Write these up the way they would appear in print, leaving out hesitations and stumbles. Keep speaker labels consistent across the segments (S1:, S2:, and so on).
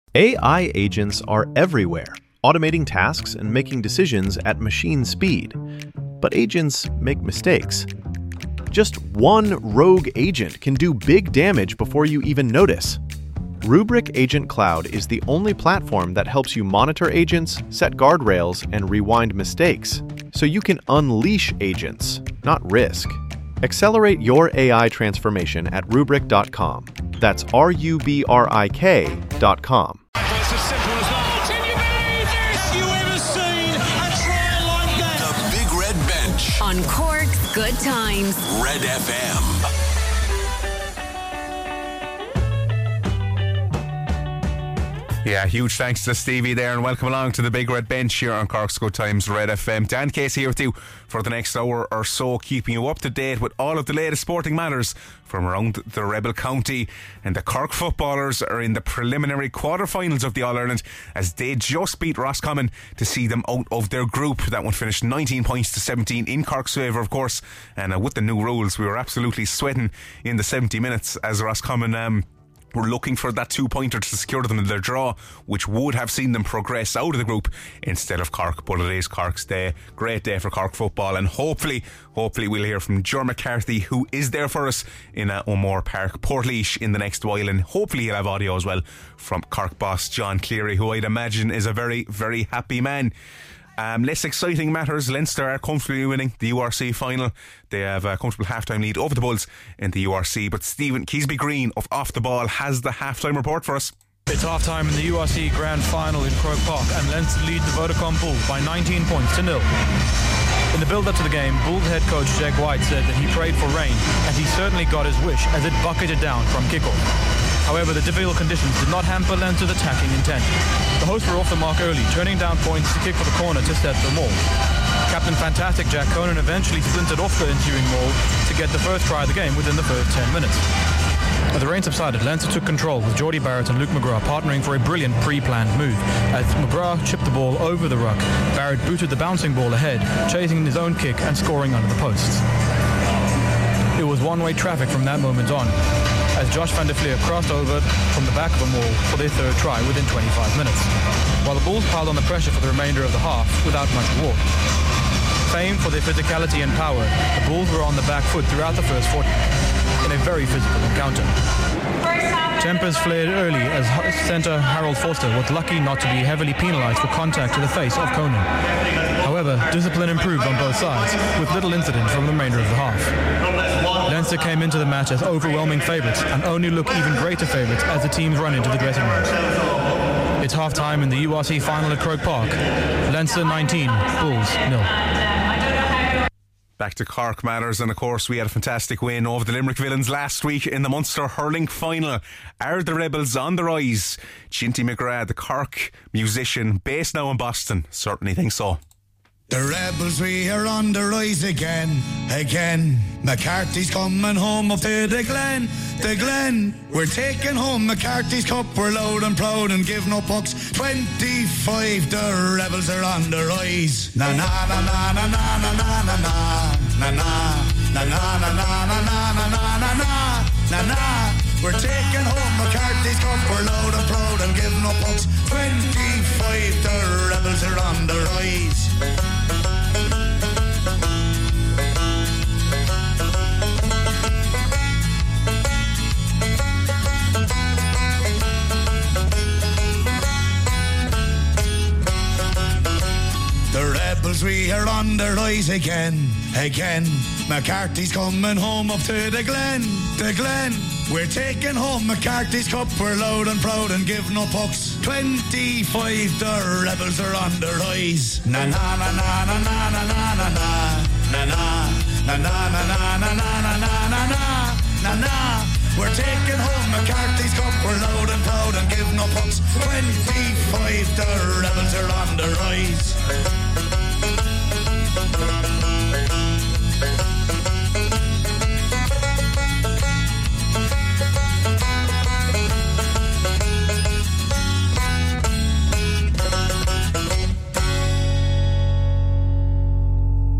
S1: AI agents are everywhere, automating tasks and making decisions at machine speed. But agents make mistakes. Just one rogue agent can do big damage before you even notice. Rubrik Agent Cloud is the only platform that helps you monitor agents, set guardrails, and rewind mistakes, so you can unleash agents, not risk. Accelerate your AI transformation at Rubrik.com. That's RUBRIK.com.
S2: It's as simple as that. Can you believe this? You ever seen a trial like that?
S3: The Big Red Bench
S4: on Cork's Good Times.
S3: Red FM.
S5: Yeah, huge thanks to Stevie there, and welcome along to the Big Red Bench here on Cork's Good Times Red FM. Dan Casey here with you for the next hour or so, keeping you up to date with all of the latest sporting matters from around the Rebel County. And the Cork footballers are in the preliminary quarter-finals of the All-Ireland as they just beat Roscommon to see them out of their group. That one finished 19 points to 17 in Cork's favour, of course. And with the new rules, we were absolutely sweating in the 70 minutes as Roscommon were looking for that 2-pointer to secure them in their draw, which would have seen them progress out of the group instead of Cork. But it is Cork's day. Great day for Cork football, and hopefully we'll hear from Ger McCarthy, who is there for us in O'Moore Park, Portlaoise, in the next while, and hopefully he'll have audio as well from Cork boss John Cleary, who I'd imagine is a very, very happy man. Less exciting matters. Leinster are comfortably winning the URC final. They have a comfortable half-time lead over the Bulls in the URC. But Stephen Keasby Green of Off the Ball has the half-time report for us.
S6: It's half-time in the URC Grand Final in Croke Park, and Leinster lead the Vodacom Bulls by 19 points to 0. In the build-up to the game, Bulls head coach Jack White said that he prayed for rain, and he certainly got his wish as it bucketed down from kickoff. However, the difficult conditions did not hamper Leinster's attacking intent. The hosts were off the mark early, turning down points to kick for the corner to set the maul. Captain Fantastic Jack Conan eventually splintered off the ensuing maul to get the first try of the game within the first 10 minutes. As the rain subsided, Leinster took control with Geordie Barrett and Luke McGrath partnering for a brilliant pre-planned move. As McGrath chipped the ball over the ruck, Barrett booted the bouncing ball ahead, chasing his own kick and scoring under the posts. It was one-way traffic from that moment on, as Josh van der Fleer crossed over from the back of a maul for their third try within 25 minutes, while the Bulls piled on the pressure for the remainder of the half without much reward. Famed for their physicality and power, the Bulls were on the back foot throughout the first 40 in a very physical encounter. Tempers flared early as centre Harold Foster was lucky not to be heavily penalised for contact to the face of Conan. However, discipline improved on both sides, with little incident from the remainder of the half. Leinster came into the match as overwhelming favourites and only look even greater favourites as the teams run into the dressing rooms. It's half-time in the URC final at Croke Park. Leinster 19, Bulls 0.
S5: Back to Cork matters, and of course we had a fantastic win over the Limerick Villains last week in the Munster hurling final. Are the Rebels on the rise? Chinty McGrath, the Cork musician based now in Boston, certainly thinks so.
S7: The Rebels, we are on the rise again. McCarthy's coming home up to the Glen. We're taking home McCarthy's Cup, we're loud and proud and give no pucks. 25, the Rebels are on the rise. Na na na na na na na na na na na na na na na na na na. We're taking home McCarthy's Cup, we're loud and proud and give no pucks. 25, the Rebels are on the rise. The Rebels, we are on the rise again. McCarthy's coming home up to the Glen. We're taking home McCarthy's Cup, we're loud and proud and give no pucks. 25, the Rebels are on the rise. Na na na na na na na na na na na na na na na na na na na. We're taking home McCarthy's Cup, we're loud and proud and give no pucks. 25, the Rebels are on the rise.
S5: That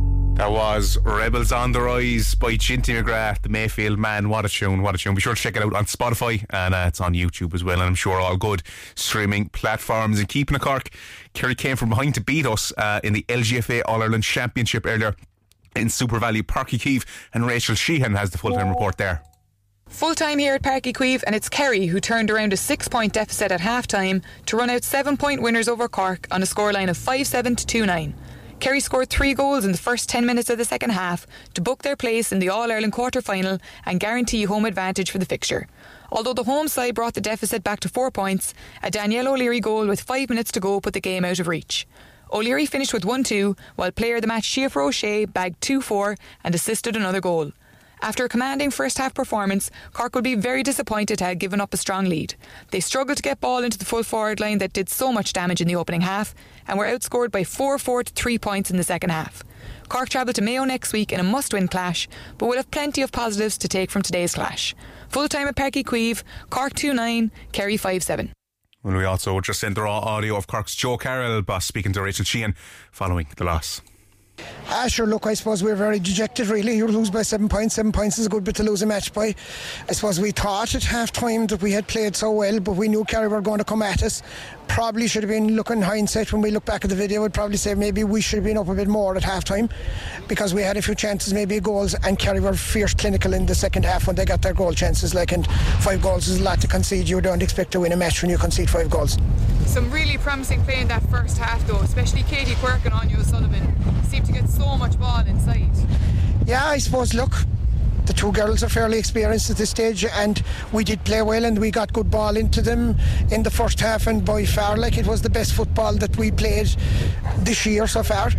S5: That was Rebels on the Rise by Ginty McGrath, the Mayfield Man. What a tune, what a tune. Be sure to check it out on Spotify, and it's on YouTube as well, and I'm sure all good streaming platforms. And keeping it Cork, Kerry came from behind to beat us in the LGFA All-Ireland Championship earlier in Super Valley. Páirc Uí Chaoimh, and Rachel Sheehan has the full-time report there.
S8: Full time here at Páirc Uí Chaoimh, and it's Kerry who turned around a 6-point deficit at half time to run out 7-point winners over Cork on a scoreline of 5-7 to 2-9. Kerry scored 3 goals in the first 10 minutes of the second half to book their place in the All-Ireland quarter-final and guarantee home advantage for the fixture. Although the home side brought the deficit back to 4 points, a Danielle O'Leary goal with 5 minutes to go put the game out of reach. O'Leary finished with 1-2, while player of the match Schiafra O'Shea bagged 2-4 and assisted another goal. After a commanding first-half performance, Cork would be very disappointed to have given up a strong lead. They struggled to get ball into the full forward line that did so much damage in the opening half and were outscored by 4-4 to 3 points in the second half. Cork travel to Mayo next week in a must-win clash, but will have plenty of positives to take from today's clash. Full-time at Páirc Uí Chaoimh, Cork 2-9, Kerry 5-7.
S5: Well, we also just sent the raw audio of Cork's Joe Carroll boss speaking to Rachel Sheehan following the loss.
S9: Sure, look, I suppose we're very dejected really. You lose by 7 points. 7 points is a good bit to lose a match by. I suppose we thought at half time that we had played so well, but we knew Kerry were going to come at us. Probably should have been, looking in hindsight, when we look back at the video, we'd probably say maybe we should have been up a bit more at half time, because we had a few chances, maybe goals, and Kerry were fierce clinical in the second half when they got their goal chances. And 5 goals is a lot to concede. You don't expect to win a match when you concede 5 goals.
S8: Some really promising play in that first half though, especially Katie Quirk and Anya O'Sullivan seem to get so much ball inside.
S9: Yeah, I suppose, look, the 2 girls are fairly experienced at this stage, and we did play well and we got good ball into them in the first half, and by far it was the best football that we played this year so far.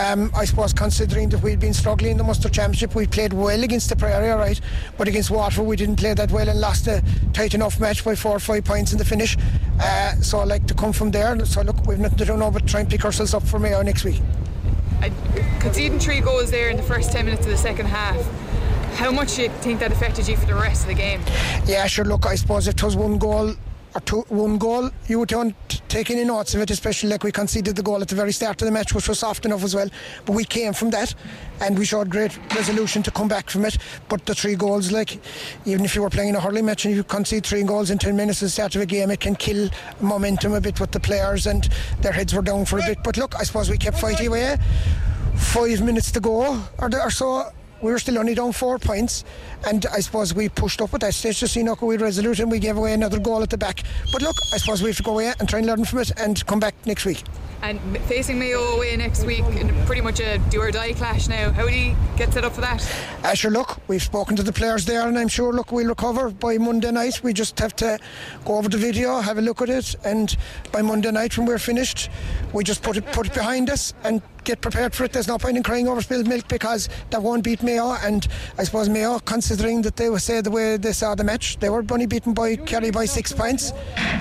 S9: I suppose considering that we'd been struggling in the Munster Championship, we played well against the Prairie, alright, but against Waterford we didn't play that well and lost a tight enough match by 4 or 5 points in the finish. So to come from there, so look, we've nothing to do now but try and pick ourselves up for Mayo next week.
S8: Conceding 3 goals there in the first 10 minutes of the second half, how much do you think that affected you for the rest of the game?
S9: Yeah, sure, look, I suppose if it was 1 goal or 1 goal, you would don't take any notes of it, especially like we conceded the goal at the very start of the match, which was soft enough as well, but we came from that and we showed great resolution to come back from it. But the 3 goals, even if you were playing in a hurling match and you concede 3 goals in 10 minutes at the start of a game, it can kill momentum a bit with the players, and their heads were down for a bit. But look, I suppose we kept fighting away. 5 minutes to go or so, we were still only down 4 points, and I suppose we pushed up at that stage to see we were resolute, and we gave away another goal at the back. But look, I suppose we have to go away and try and learn from it and come back next week.
S8: And facing Mayo away next week in pretty much a do-or-die clash now, how do you get set up for that?
S9: Sure, look, we've spoken to the players there, and I'm sure, look, we'll recover by Monday night. We just have to go over the video, have a look at it, and by Monday night when we're finished, we just put it behind us and get prepared for it. There's no point in crying over spilled milk, because that won't beat Mayo. And I suppose Mayo, considering that they would say the way they saw the match, they were only beaten by Kerry by 6 points,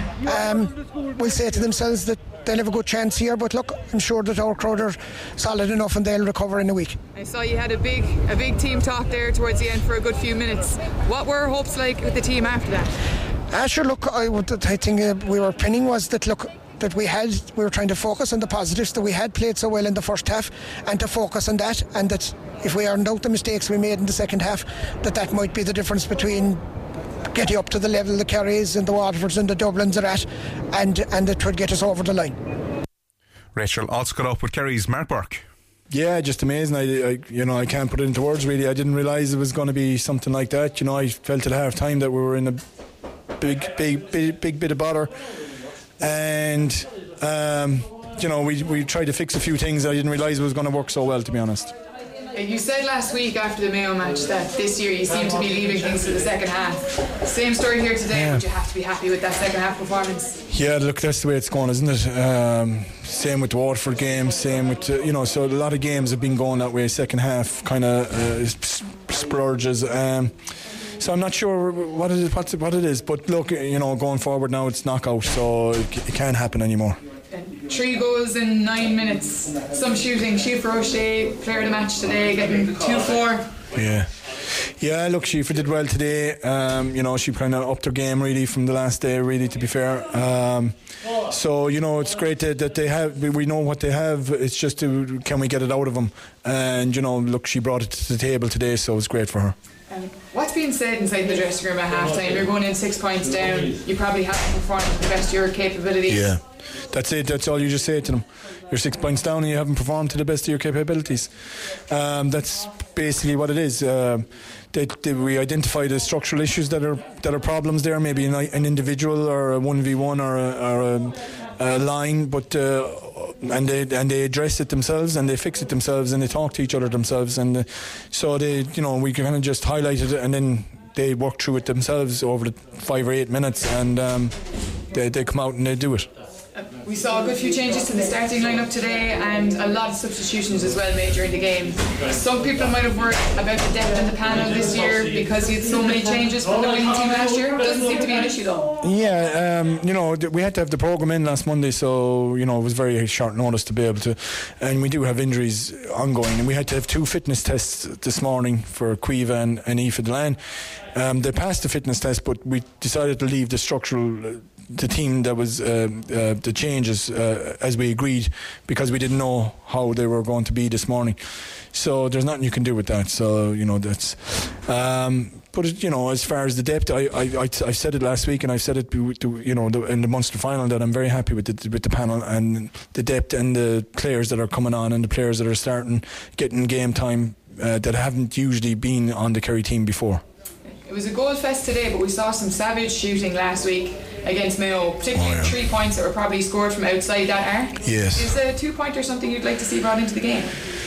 S9: will say to themselves that they'll have a good chance here. But look, I'm sure that our crowd are solid enough and they'll recover in a week.
S8: I saw you had a big team talk there towards the end for a good few minutes. What were hopes like with the team after that?
S9: Sure, look, I think we were pinning was that, look, that we were trying to focus on the positives, that we had played so well in the first half, and to focus on that, and that if we ironed out the mistakes we made in the second half, that might be the difference between getting up to the level the Kerrys and the Waterfords and the Dublins are at, and it would get us over the line.
S5: Rachel also got up with Kerry's Mark Burke.
S10: Yeah, just amazing. I can't put it into words really. I didn't realise it was going to be something like that. I felt at half time that we were in a big bit of bother, and we tried to fix a few things. I didn't realise it was going to work so well, to be honest.
S8: You said last week after the Mayo match that this year you seem to be leaving things to the second half. Same story here today. Yeah. Would you have to be happy with that second half performance?
S10: Yeah, look, that's the way it's going, isn't it? Same with the Waterford game, same with so a lot of games have been going that way. Second half kind of splurges. So I'm not sure what it is, but look, going forward now it's knockout, so it can't happen anymore.
S8: 3 goals in 9 minutes. Some shooting. Schiafra O'Shea, player of the match today, getting 2-4.
S10: Yeah, look, Shifa did well today. She kind of upped her game really from the last day, really, to be fair. So, it's great that they have, we know what they have. It's just, can we get it out of them? And, look, she brought it to the table today, so it was great for her.
S8: What's being said inside the dressing room at half time? You're going in 6 points down. You probably haven't performed to the best of your capabilities.
S10: Yeah, that's it. That's all you just say to them. You're 6 points down and you haven't performed to the best of your capabilities. That's basically what it is. We identify the structural issues that are problems there, maybe an individual or a 1v1 or a line, but and they address it themselves and they fix it themselves and they talk to each other themselves, and so they, we kind of just highlighted it and then they work through it themselves over the 5 or 8 minutes, and they come out and they do it.
S8: We saw a good few changes to the starting lineup today and a lot of substitutions as well made during the game. Some people might have worried about the depth in the panel this year because you had so many changes from the winning team last year. Doesn't seem to be an issue though.
S10: Yeah, we had to have the programme in last Monday, so it was very short notice to be able to, and we do have injuries ongoing, and we had to have 2 fitness tests this morning for Cueva and Aoife Delan. They passed the fitness test, but we decided to leave the team that was the changes as we agreed, because we didn't know how they were going to be this morning. So there's nothing you can do with that. So that's. But as far as the depth, I said it last week, and I've said it in the Munster final, that I'm very happy with the panel and the depth and the players that are coming on and the players that are starting getting game time that haven't usually been on the Kerry team before.
S8: It was a goal fest today, but we saw some savage shooting last week against Mayo, particularly 3 points that were probably scored from outside that arc.
S10: Yes.
S8: Is a 2-pointer something you'd like to see brought into the game?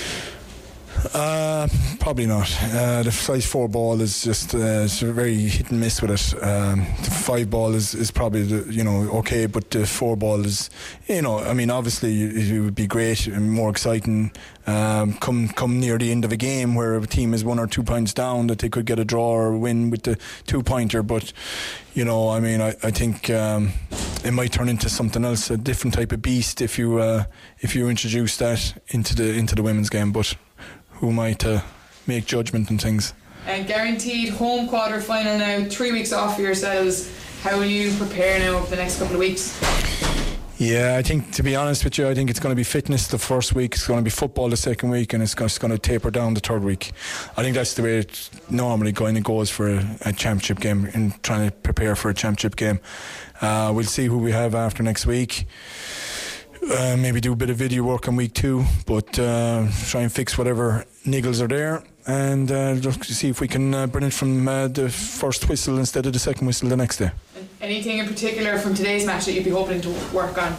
S10: Probably not. The size 4 ball is just it's very hit and miss with it. The 5 ball is probably okay, but the 4 ball is obviously it would be great and more exciting come near the end of a game where a team is 1 or 2 points down, that they could get a draw or win with the 2-pointer. But I think it might turn into something else, a different type of beast if you introduce that into the women's game. But who might make judgment and things.
S8: And guaranteed home quarter final now, 3 weeks off for yourselves. How will you prepare now over the next couple of weeks?
S10: Yeah, I think, to be honest with you, I think it's going to be fitness the first week, it's going to be football the second week, and it's going to taper down the third week. I think that's the way it normally goes for a championship game, in trying to prepare for a championship game. We'll see who we have after next week. Maybe do a bit of video work on week 2, but try and fix whatever niggles are there, and look to see if we can bring it from the first whistle instead of the second whistle the next day.
S8: Anything in particular from today's match that you'd be hoping to work on?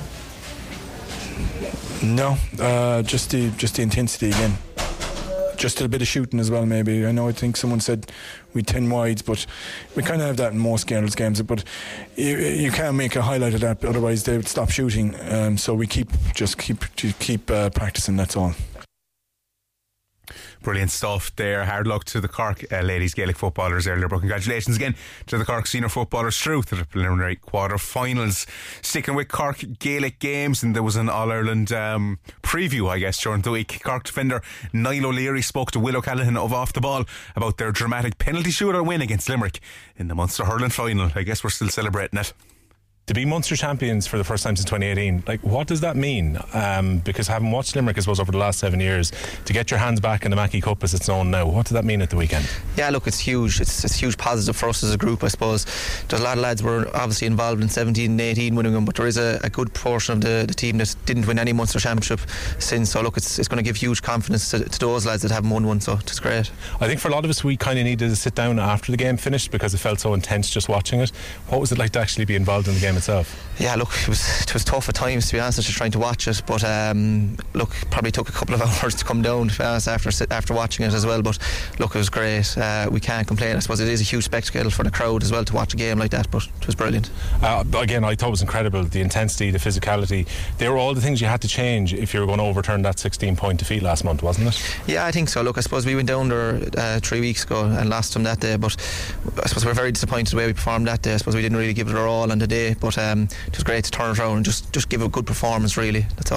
S10: No, just the intensity again. Just a bit of shooting as well, maybe. I think someone said we 10 wides, but we kind of have that in most girls' games. But you can't make a highlight of that, otherwise they would stop shooting. So we keep practicing. That's all.
S5: Brilliant stuff there. Hard luck to the Cork ladies Gaelic footballers earlier, but congratulations again to the Cork senior footballers through to the preliminary quarter-finals. Sticking with Cork Gaelic games, and there was an All-Ireland preview, I guess, during the week. Cork defender Niall O'Leary spoke to Will O'Callaghan of Off the Ball about their dramatic penalty shooter win against Limerick in the Munster hurling final. I guess we're still celebrating it.
S11: To be Munster champions for the first time since 2018, what does that mean? Because having watched Limerick, I suppose, over the last 7 years, to get your hands back in the Mackey Cup as it's known now, what does that mean at the weekend?
S12: Yeah, look, it's huge. It's a huge positive for us as a group, I suppose. There's a lot of lads who were obviously involved in 17 and 18 winning them, but there is a good portion of the team that didn't win any Munster championship since. So look, it's going to give huge confidence to those lads that haven't won one, so it's great.
S11: I think for a lot of us, we kind of needed to sit down after the game finished because it felt so intense just watching it. What was it like to actually be involved in the game itself?
S12: Yeah, look, it was tough at times, to be honest, just trying to watch it, but look, probably took a couple of hours to come down, to be honest, after watching it as well. But look, it was great. We can't complain. I suppose it is a huge spectacle for the crowd as well to watch a game like that, but it was brilliant.
S11: Again, I thought it was incredible. The intensity, the physicality, they were all the things you had to change if you were going to overturn that 16-point defeat last month, wasn't it?
S12: Yeah, I think so. Look, I suppose we went down there 3 weeks ago and lost them that day, but I suppose we're very disappointed the way we performed that day. I suppose we didn't really give it our all on the day, but it was great to turn it around and just give a good performance, really. That's all.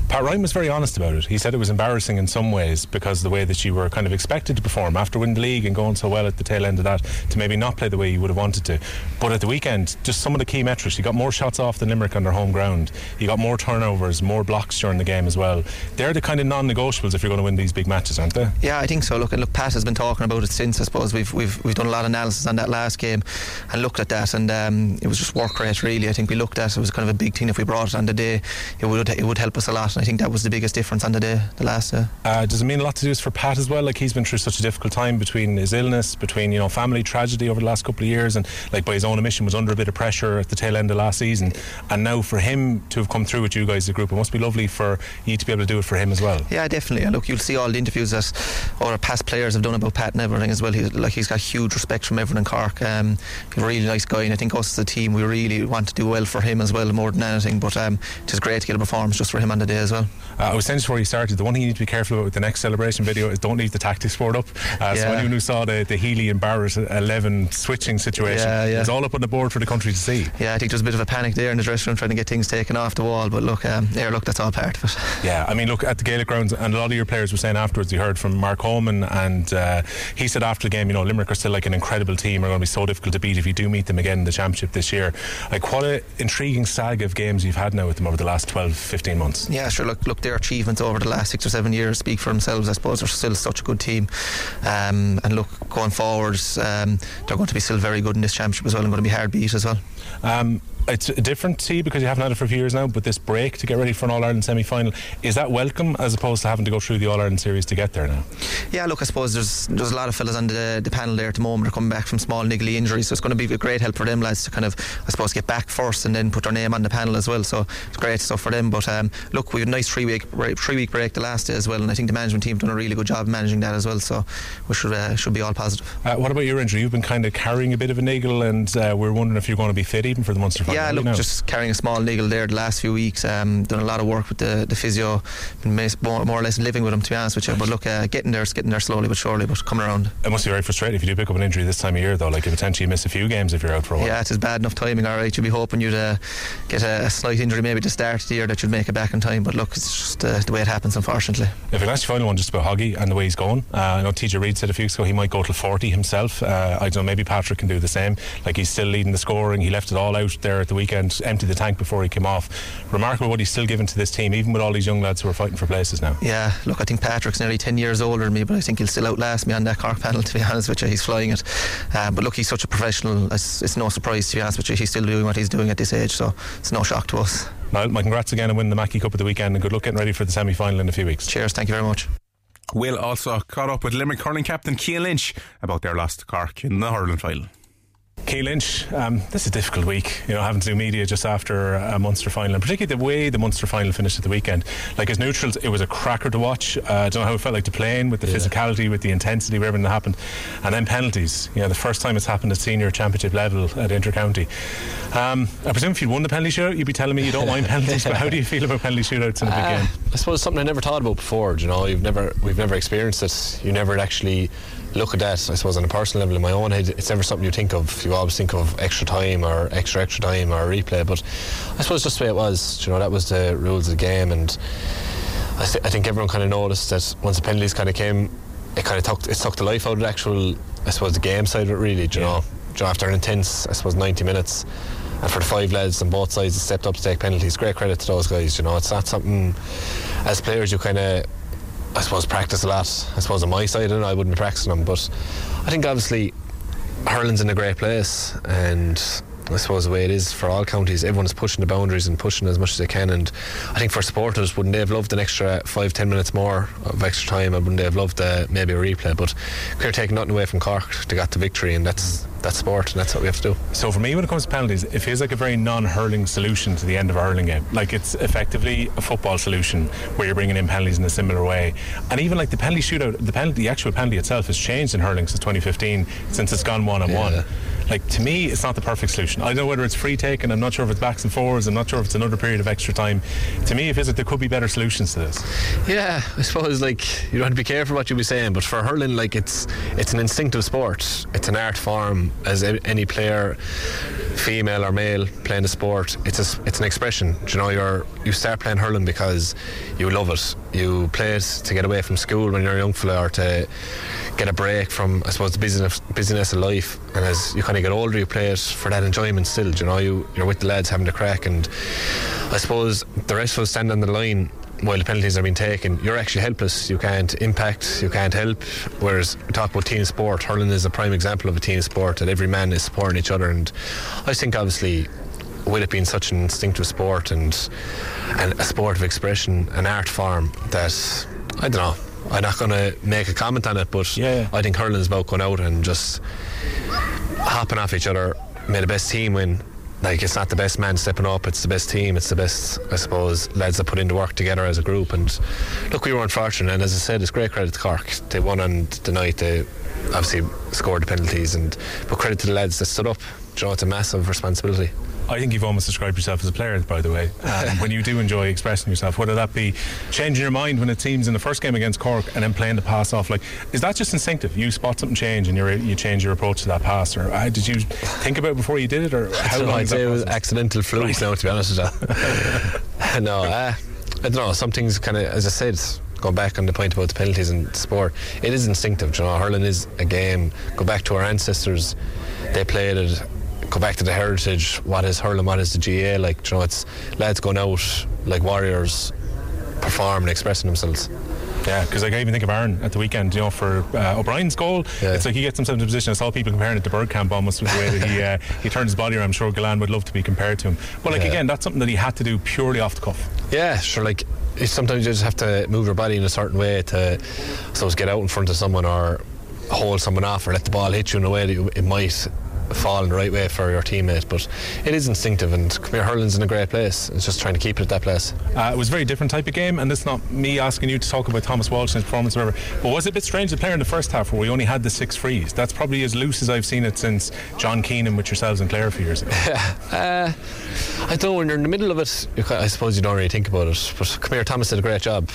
S11: Pat Ryan was very honest about it. He said it was embarrassing in some ways because of the way that you were kind of expected to perform after winning the league and going so well at the tail end of that, to maybe not play the way you would have wanted to. But at the weekend, just some of the key metrics, you got more shots off than Limerick on their home ground, you got more turnovers, more blocks during the game as well. They're the kind of non-negotiables if you're going to win these big matches, aren't they?
S12: Yeah, I think so. Look, Pat has been talking about it since. I suppose we've done a lot of analysis on that last game and looked at that, and it was just work rate really. I think we looked at it was kind of a big thing. If we brought it on the day, it would help us a lot, and I think that was the biggest difference on the day, the last day.
S11: Does it mean a lot to do for Pat as well? Like, he's been through such a difficult time between his illness, between family tragedy over the last couple of years, and like by his own admission was under a bit of pressure at the tail end of last season, and now for him to have come through with you guys as a group, it must be lovely for you to be able to do it for him as well.
S12: Yeah, definitely. And look, you'll see all the interviews that our past players have done about Pat and everything as well. He's got huge respect from everyone in Cork. He's a really nice guy, and I think us as a team, we really want to do well for him as well, more than anything. But it is great to get a performance just for him on the day as well.
S11: I was saying before you started, the one thing you need to be careful about with the next celebration video is don't leave the tactics board up. So anyone who saw the Healy and Barrett 11 switching situation, it's all up on the board for the country to see. Yeah, I think there's a bit of a panic there in the dressing room trying to get things taken off the wall, but look, that's all part of it. Yeah, I mean, look, at the Gaelic grounds, and a lot of your players were saying afterwards, you heard from Mark Holman, and he said after the game, Limerick are still like an incredible team, are going to be so difficult to beat if you do meet them again in the championship this year. Like, what an intriguing saga of games you've had now with them over the last 12-15 months. Yeah, sure. Look, their achievements over the last 6 or 7 years speak for themselves. I suppose they're still such a good team, and look, going forward, they're going to be still very good in this championship as well, and going to be hard beat as well. It's a different tea because you haven't had it for a few years now, but this break to get ready for an All-Ireland semi-final, is that welcome as opposed to having to go through the All-Ireland series to get there now? Yeah, look, I suppose there's a lot of fellas on the panel there at the moment are coming back from small niggly injuries, so it's going to be a great help for them lads to kind of, I suppose, get back first and then put their name on the panel as well, so it's great stuff for them. But look, we had a nice 3-week break the last day as well, and I think the management team have done a really good job managing that as well, so we should be all positive. What about your injury? You've been kind of carrying a bit of a niggle, and we're wondering if you're going to be fit even for the Munster final. Yeah, look, just carrying a small niggle there the last few weeks, done a lot of work with the physio, been more or less living with him, to be honest with you, but look, getting there slowly but surely, but coming around. It must be very frustrating if you do pick up an injury this time of year though, like you potentially miss a few games if you're out for a while. Yeah, it is bad enough timing, alright. You'd be hoping you'd get a slight injury maybe to start the year that you'd make it back in time, but look, it's just the way it happens, unfortunately. If I can ask you final one just about Hoggy and the way he's going, I know TJ Reid said a few weeks ago he might go till 40 himself. I don't know, maybe Patrick can do the same. Like, he's still leading the scoring, he left it all out there at the weekend, emptied the tank before he came off. Remarkable what he's still given to this team, even with all these young lads who are fighting for places now. Yeah, look, I think Patrick's nearly 10 years older than me, but I think he'll still outlast me on that Cork panel, to be honest with you. He's flying it, but look, he's such a professional, it's no surprise, to be honest with you. He's still doing what he's doing at this age, so it's no shock to us. Well, my congrats again on winning the Mackey Cup at the weekend, and good luck getting ready for the semi-final in a few weeks. Cheers, thank you very much.
S5: Will also caught up with Limerick hurling captain Cian Lynch about their loss to Cork in the hurling final.
S11: Cian Lynch, this is a difficult week, having to do media just after a Munster final, and particularly the way the Munster final finished at the weekend. Like, as neutrals, it was a cracker to watch. I don't know how it felt like to play in, with the physicality, with the intensity, with everything that happened. And then penalties, the first time it's happened at senior championship level at Intercounty. I presume if you'd won the penalty shootout, you'd be telling me you don't mind penalties, but how do you feel about penalty shootouts in a big game?
S13: I suppose it's something I never thought about before. We've never experienced it. You never actually look at that, I suppose, on a personal level. In my own head, it's never something you think of. You always think of extra time or extra time or replay, but I suppose just the way it was, that was the rules of the game. And I think everyone kind of noticed that once the penalties kind of came, it took the life out of the actual, I suppose, the game side of it, really. After an intense, I suppose, 90 minutes, and for the 5 lads on both sides that stepped up to take penalties, great credit to those guys. It's not something as players you kind of, I suppose, practice a lot. I suppose on my side, I wouldn't be practicing them, but I think obviously hurling's in a great place, and I suppose the way it is for all counties, everyone is pushing the boundaries and pushing as much as they can. And I think for supporters, wouldn't they have loved an extra 5-10 minutes more of extra time, and wouldn't they have loved maybe a replay? But clear, taking nothing away from Cork, they got the victory, and that's sport, and that's what we have to do.
S11: So for me, when it comes to penalties, it feels like a very non-hurling solution to the end of a hurling game. Like, it's effectively a football solution where you're bringing in penalties in a similar way. And even like the penalty shootout, the actual penalty itself has changed in hurling since 2015, since it's gone 1-on-1. Like, to me, it's not the perfect solution. I don't know whether it's free taking, I'm not sure if it's backs and forwards, I'm not sure if it's another period of extra time. To me, there could be better solutions to this.
S13: Yeah, I suppose, like, you have to be careful what you'll be saying, but for hurling, like, it's an instinctive sport. It's an art form, as any player, female or male, playing the sport. It's an expression. You know, you start playing hurling because you love it. You play it to get away from school when you're a young fella, or to get a break from, I suppose, the busyness of life. And as you kind of get older, you play it for that enjoyment still. You know, you're with the lads having the crack, and I suppose the rest of us stand on the line while the penalties are being taken. You're actually helpless. You can't impact, you can't help. Whereas we talk about team sport, hurling is a prime example of a team sport, that every man is supporting each other. And I think, obviously, with it being such an instinctive sport and a sport of expression, an art form, that, I don't know, I'm not going to make a comment on it, but I think hurling is about going out and just hopping off each other. May the best team win. Like, it's not the best man stepping up, it's the best team, it's the best, I suppose, lads that put in the work together as a group. And look, we were unfortunate, and as I said, it's great credit to Cork. They won on the night. They obviously scored the penalties, but credit to the lads that stood up. You know, it's a massive responsibility.
S11: I think you've almost described yourself as a player, by the way. When you do enjoy expressing yourself, whether that be changing your mind when it seems in the first game against Cork and then playing the pass off, like, is that just instinctive? You spot something change and you change your approach to that pass, or did you think about it before you did it, or how long?
S13: I'd say it was accidental fluke now, to be honest with you. No, I don't know. Some things kind of, as I said, going back on the point about the penalties and sport, it is instinctive. You know, hurling is a game. Go back to our ancestors; they played it. Go back to the heritage. What is hurling? What is the GA? Like, you know, it's lads going out like warriors, performing, expressing themselves.
S11: Yeah, because like, I even think of Aaron at the weekend, you know, for O'Brien's goal. It's like he gets himself into a position. I saw people comparing it to Bergkamp almost, with the way that he turned his body around. I'm sure Gillan would love to be compared to him. But like, again, that's something that he had to do purely off the cuff.
S13: Yeah, sure. Like, sometimes you just have to move your body in a certain way to, I suppose, get out in front of someone or hold someone off, or let the ball hit you in a way that it might fall in the right way for your teammate. But it is instinctive, and hurling's in a great place. It's just trying to keep it at that place.
S11: It was a very different type of game, and it's not me asking you to talk about Thomas Walsh and his performance or whatever, but was it a bit strange to play in the first half where we only had the 6 frees? That's probably as loose as I've seen it since John Keenan with yourselves and Clare a few years ago.
S13: I don't know, when you're in the middle of it, I suppose you don't really think about it. But come here, Thomas did a great job.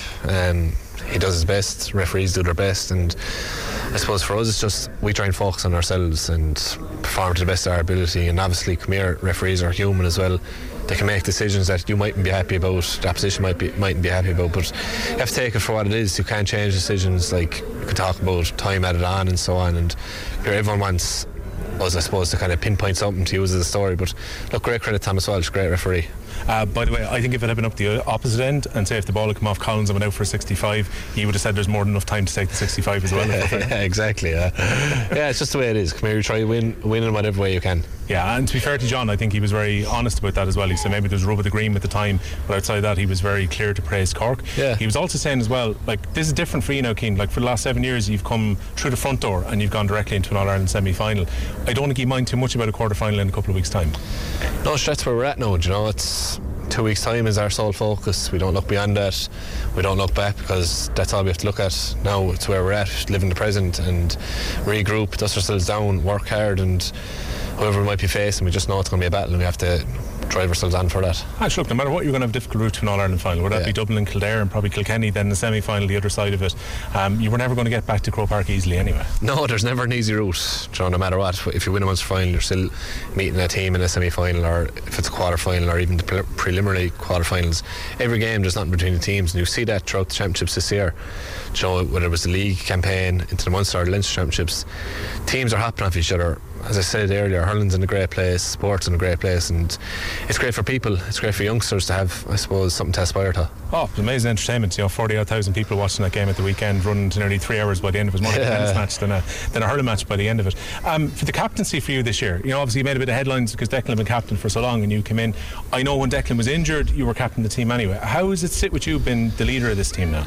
S13: He does his best, referees do their best, and I suppose for us it's just we try and focus on ourselves and perform to the best of our ability. And obviously, come here, referees are human as well. They can make decisions that you mightn't be happy about, the opposition mightn't be happy about, but you have to take it for what it is. You can't change decisions. Like, you can talk about time added on and so on, and everyone wants us, I suppose, to kind of pinpoint something to use as a story. But look, great credit to Thomas Walsh, great referee.
S11: By the way, I think if it had been up the opposite end, and say if the ball had come off Collins and went out for a 65, you would have said there's more than enough time to take the 65 as well.
S13: Yeah, exactly. Yeah, it's just the way it is. Come here, you try to win in whatever way you can.
S11: Yeah, and to be fair to John, I think he was very honest about that as well. He said maybe there was a rub of the green at the time, but outside that he was very clear to praise Cork.
S13: Yeah.
S11: He was also saying as well, like, this is different for you now, Keane. Like, for the last 7 years you've come through the front door and you've gone directly into an All-Ireland semi-final. I don't think you mind too much about a quarter-final in a couple of weeks' time.
S13: No, that's where we're at now. You know, it's 2 weeks' time is our sole focus. We don't look beyond that. We don't look back, because that's all we have to look at now. It's where we're at, live in the present and regroup, dust ourselves down, work hard, and whoever we might be facing, we just know it's going to be a battle, and we have to drive ourselves on for that.
S11: Actually, look, no matter what, you're going to have a difficult route to an All-Ireland final. Would that be Dublin and Kildare and probably Kilkenny, then the semi-final the other side of it? You were never going to get back to Croke Park easily anyway.
S13: No, there's never an easy route. You know, no matter what, if you win a Munster final, you're still meeting a team in a semi-final, or if it's a quarter-final, or even the preliminary quarter-finals. Every game, there's nothing between the teams, and you see that throughout the championships this year. You know, whether it was the league campaign into the Munster or the Leinster championships, teams are hopping off each other. As I said earlier, hurling's in a great place, sports in a great place, and it's great for people, it's great for youngsters to have, I suppose, something to aspire to.
S11: Oh, it's amazing entertainment. You know, 40,000 people watching that game at the weekend, running to nearly 3 hours by the end of it. It was more like a tennis match than a hurling match by the end of it. For the captaincy for you this year, you know, obviously you made a bit of headlines because Declan had been captain for so long and you came in. I know when Declan was injured, you were captain of the team anyway. How does it sit with you being the leader of this team now?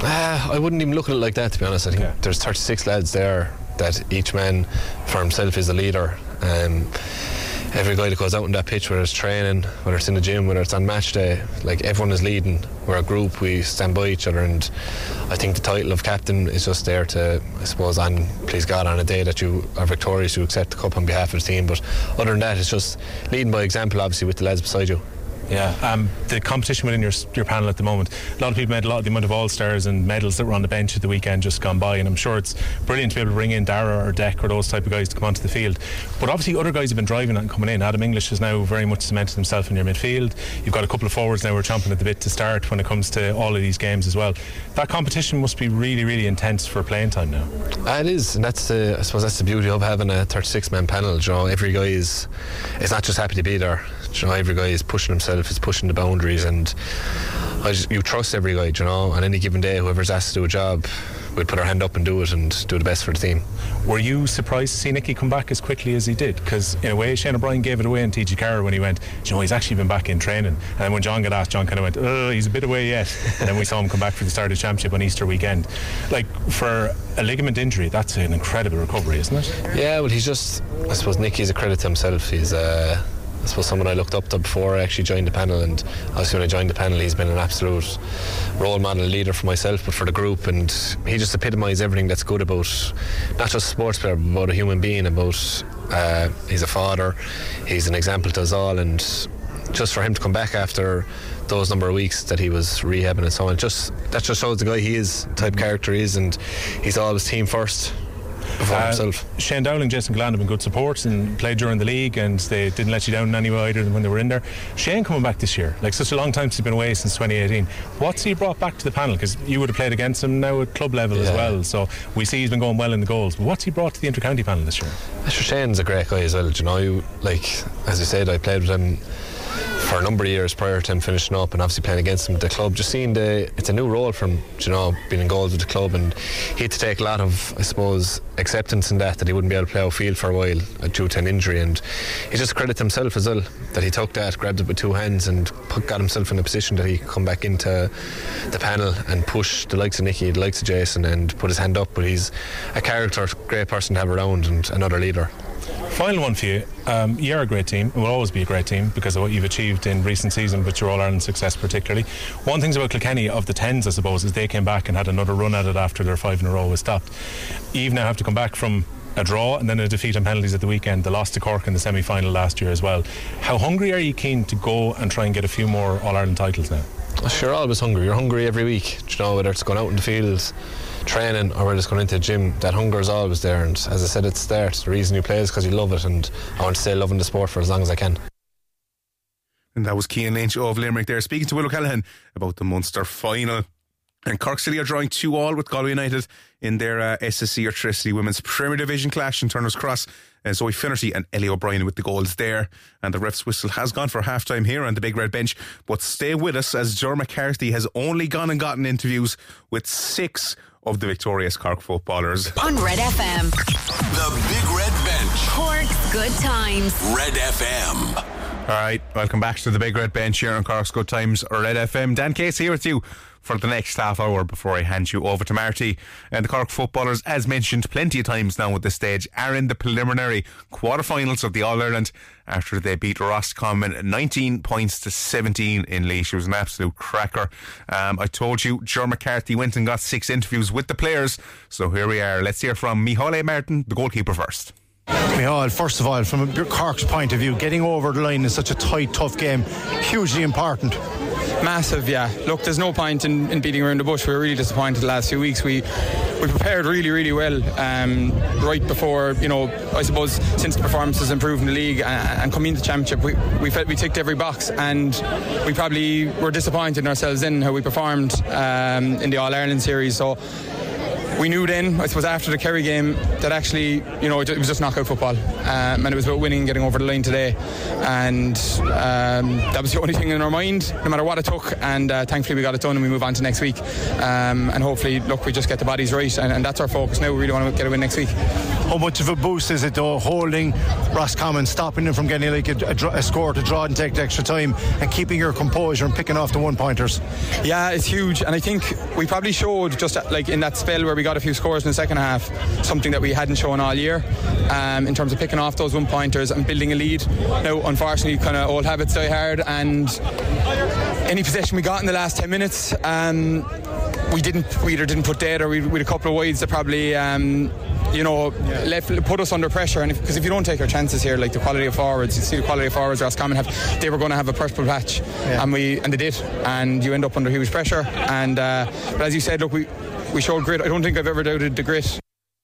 S13: I wouldn't even look at it like that, to be honest. I think there's 36 lads there that each man for himself is a leader. every guy that goes out on that pitch, whether it's training, whether it's in the gym, whether it's on match day, like everyone is leading. We're a group, we stand by each other, and I think the title of captain is just there to, I suppose, and please God, on a day that you are victorious, you accept the cup on behalf of the team. But other than that, it's just leading by example, obviously, with the lads beside you.
S11: Yeah, the competition within your panel at the moment, a lot of people made a lot of the amount of all-stars and medals that were on the bench at the weekend just gone by, and I'm sure it's brilliant to be able to bring in Dara or Deck or those type of guys to come onto the field. But obviously other guys have been driving that and coming in. Adam English has now very much cemented himself in your midfield. You've got a couple of forwards now who are chomping at the bit to start when it comes to all of these games as well. That competition must be really, really intense for playing time now.
S13: It is, and I suppose that's the beauty of having a 36-man panel. You know, every guy is not just happy to be there. You know, every guy is pushing himself, is pushing the boundaries, and you trust every guy. You know, on any given day, whoever's asked to do a job, we'd put our hand up and do it, and do the best for the team.
S11: Were you surprised to see Nicky come back as quickly as he did? Because in a way, Shane O'Brien gave it away in TG Carroll when he went, you know, he's actually been back in training. And then when John got asked, John kind of went, oh, he's a bit away yet. And then we saw him come back for the start of the championship on Easter weekend. Like, for a ligament injury, that's an incredible recovery, isn't it?
S13: Yeah, well, he's just, I suppose Nicky's a credit to himself. He's I suppose someone I looked up to before I actually joined the panel, and obviously when I joined the panel, he's been an absolute role model, leader for myself but for the group, and he just epitomised everything that's good about not just a sports player but about a human being. About he's a father, he's an example to us all, and just for him to come back after those number of weeks that he was rehabbing and so on, that just shows the guy he is, the type of character he is, and he's always team first before himself.
S11: Shane Dowling, Jason Glan have been good supports and played during the league, and they didn't let you down in any way either when they were in there. Shane coming back this year, like such a long time since he's been away since 2018. What's he brought back to the panel? Because you would have played against him now at club level as well, so we see he's been going well in the goals. But what's he brought to the inter-county panel this year?
S13: Shane's a great guy as well. You know, like as I said, I played with him for a number of years prior to him finishing up, and obviously playing against him at the club. Just seeing it's a new role for him, you know, being in goals with the club, and he had to take a lot of, I suppose, acceptance in that he wouldn't be able to play outfield for a while due to an injury, and he just credits himself as well that he took that, grabbed it with two hands, and got himself in a position that he could come back into the panel and push the likes of Nicky, the likes of Jason, and put his hand up. But he's a character, great person to have around, and another leader.
S11: Final one for you. You're a great team. It will always be a great team because of what you've achieved in recent season, but your All-Ireland success particularly. One thing about Kilkenny of the 10s, I suppose, is they came back and had another run at it after their 5 in a row was stopped. You now have to come back from a draw and then a defeat on penalties at the weekend. They lost to Cork in the semi-final last year as well. How hungry are you keen to go and try and get a few more All-Ireland titles now?
S13: Sure, always hungry. You're hungry every week. You know, whether it's going out in the fields, training, or whether it's going into the gym, that hunger is always there. And as I said, it's there. It's the reason you play is because you love it, and I want to stay loving the sport for as long as I can.
S5: And that was Cian Lynch of Limerick there, speaking to Will O'Callaghan about the Munster final. And Cork City are drawing 2-2 with Galway United in their SSC Electricity Women's Premier Division clash in Turner's Cross. Zoe Finnerty and Ellie O'Brien with the goals there. And the ref's whistle has gone for half time here on the Big Red Bench. But stay with us, as Ger McCarthy has only gone and gotten interviews with 6 of the victorious Cork footballers.
S4: On Red FM.
S3: The Big Red Bench.
S4: Cork's Good Times.
S3: Red FM.
S5: Alright, welcome back to the Big Red Bench here on Cork's Good Times, Red FM. Dan Casey here with you for the next half hour before I hand you over to Marty. And the Cork footballers, as mentioned plenty of times now at this stage, are in the preliminary quarterfinals of the All-Ireland after they beat Roscommon 19 points to 17 in Laois. It was an absolute cracker. I told you Ger McCarthy went and got 6 interviews with the players, so here we are. Let's hear from Micheál Martin, the goalkeeper, first.
S14: Micheál, first of all, from Cork's point of view, getting over the line in such a tight, tough game, hugely important.
S15: Massive, yeah. Look, there's no point in beating around the bush. We were really disappointed the last few weeks. We prepared really, really well right before, you know, I suppose since the performance has improved in the league and coming into the championship, we felt we ticked every box, and we probably were disappointed in ourselves in how we performed in the All-Ireland series. So we knew then, I suppose after the Kerry game, that actually, you know, it was just knockout football, and it was about winning and getting over the line today, and that was the only thing in our mind, no matter what it took. And thankfully we got it done, and we move on to next week, and hopefully, look, we just get the bodies right, and that's our focus now. We really want to get a win next week.
S14: How much of a boost is it though, holding Roscommon, stopping them from getting like a score to draw and take the extra time, and keeping your composure and picking off the one-pointers?
S15: Yeah, it's huge, and I think we probably showed just like in that spell where we got got a few scores in the second half, something that we hadn't shown all year, in terms of picking off those 1-pointers and building a lead. Now, unfortunately, kind of old habits die hard, and any possession we got in the last 10 minutes, we either didn't put dead, or we had a couple of wides that probably put us under pressure. And because if you don't take our chances here, like the quality of forwards, you see the quality of forwards Roscommon have, they were going to have a purple patch, and they did, and you end up under huge pressure. And but as you said, look, we showed grit. I don't think I've ever doubted the grit.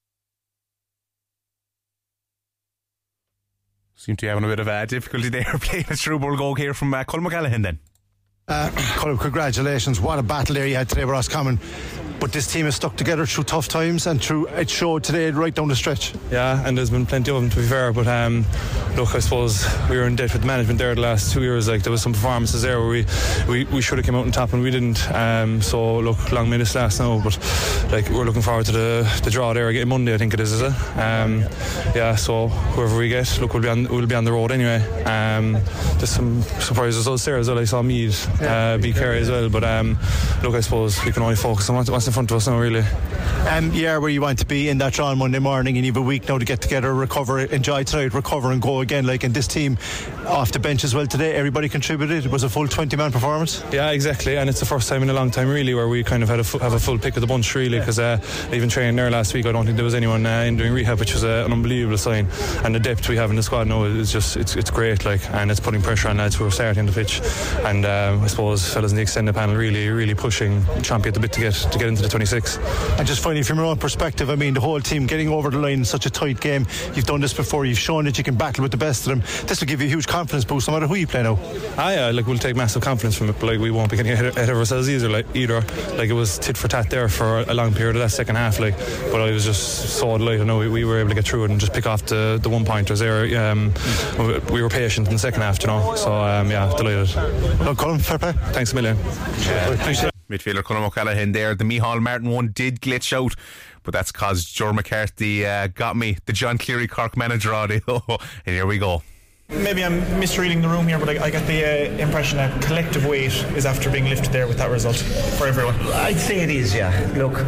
S5: Seem to be having a bit of a difficulty there playing a through ball goal here from Colm O'Callaghan then.
S14: Colm, congratulations. What a battle there you had today with Roscommon. But this team has stuck together through tough times, and it showed today right down the stretch.
S6: Yeah, and there's been plenty of them, to be fair. But look, I suppose we were in debt with management there the last 2 years. Like, there was some performances there where we should have come out on top and we didn't. So look, long may this last now. But like, we're looking forward to the draw there again Monday, I think it is it? Yeah. So whoever we get, look, we'll be on the road anyway. There's some surprise results there as well. I saw Meath beat Kerry as well. But look, I suppose we can only focus on what's in front of us now, really.
S14: Where you want to be in that draw on Monday morning, and you have a week now to get together, recover, enjoy tonight, recover and go again. Like in this team off the bench as well today, everybody contributed. It was a full 20-man performance.
S6: Yeah, exactly, and it's the first time in a long time really where we kind of have a full pick of the bunch really, because even training there last week, I don't think there was anyone in doing rehab, which was an unbelievable sign. And the depth we have in the squad now is just it's great, like, and it's putting pressure on lads who are starting the pitch. And I suppose fellas in the extended panel really pushing Champy at the bit to get into the 26.
S14: And just finally, from your own perspective, I mean, the whole team getting over the line in such a tight game. You've done this before, you've shown that you can battle with the best of them. This will give you a huge confidence boost no matter who you play now.
S6: Yeah, like, we'll take massive confidence from it, but like, we won't be getting ahead of ourselves either. Like, it was tit for tat there for a long period of that second half, like, but I was just so delighted. No, we were able to get through it and just pick off the 1-pointers there. We were patient in the second half, so delighted.
S14: Well, Colm, fair play.
S6: Thanks a million.
S5: Midfielder Colm O'Callaghan there. The Micheál Martin one did glitch out, but that's because Joe McCarthy got me, the John Cleary Cork manager, audio. And here we go.
S16: Maybe I'm misreading the room here, but I get the impression that collective weight is after being lifted there with that result for everyone.
S17: I'd say it is, yeah. Look,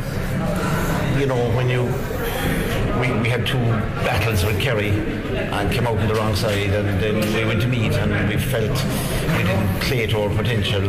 S17: when we had two battles with Kerry and came out on the wrong side, and then we went to Meath and we felt we didn't play to our potential,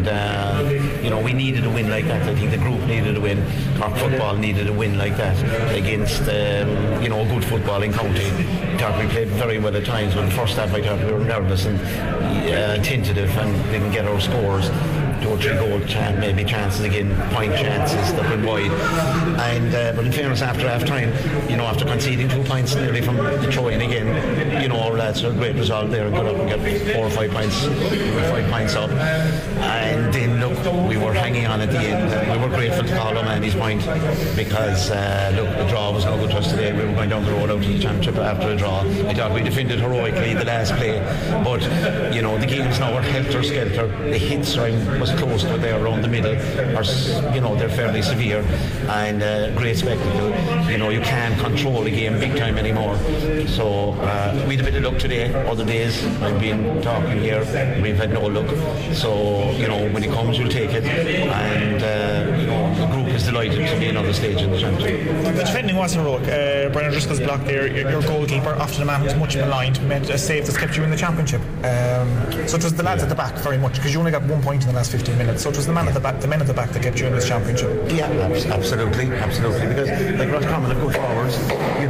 S17: and we needed a win like that. I think the group needed a win. Cork football needed a win like that against good football in county. I thought we played very well at times, but in the first half I thought we were nervous and tentative and didn't get our scores. 2 or 3 goal maybe chances again, point chances that went wide. But in fairness, after half time, after conceding 2 points nearly from the throw-in again, our lads are a great result there, got up and get 4 or 5 points, 5 points up. And then look, we were hanging on at the end, and we were grateful to Paul O'Mahony's point, because the draw was no good to us today. We were going down the road out to the championship after a draw. I thought we defended heroically the last play, but the games now are helter-skelter. The hits was close to there around the middle, or they're fairly severe, and great spectacle. You can't control the game big time anymore. So we had a bit of luck today. Other days I've been talking here, we've had no luck. So when it comes, you'll take it, and the group is delighted to be another stage in the championship.
S16: The defending was heroic. Brendan Driscoll's block there, your goalkeeper, often a man who's much maligned, made a save that's kept you in the championship. So it was the lads at the back very much, because you only got 1 point in the last 15 minutes. So it was the men at the back that kept you in this championship.
S17: Yeah, absolutely. Because like Roscommon have good forwards,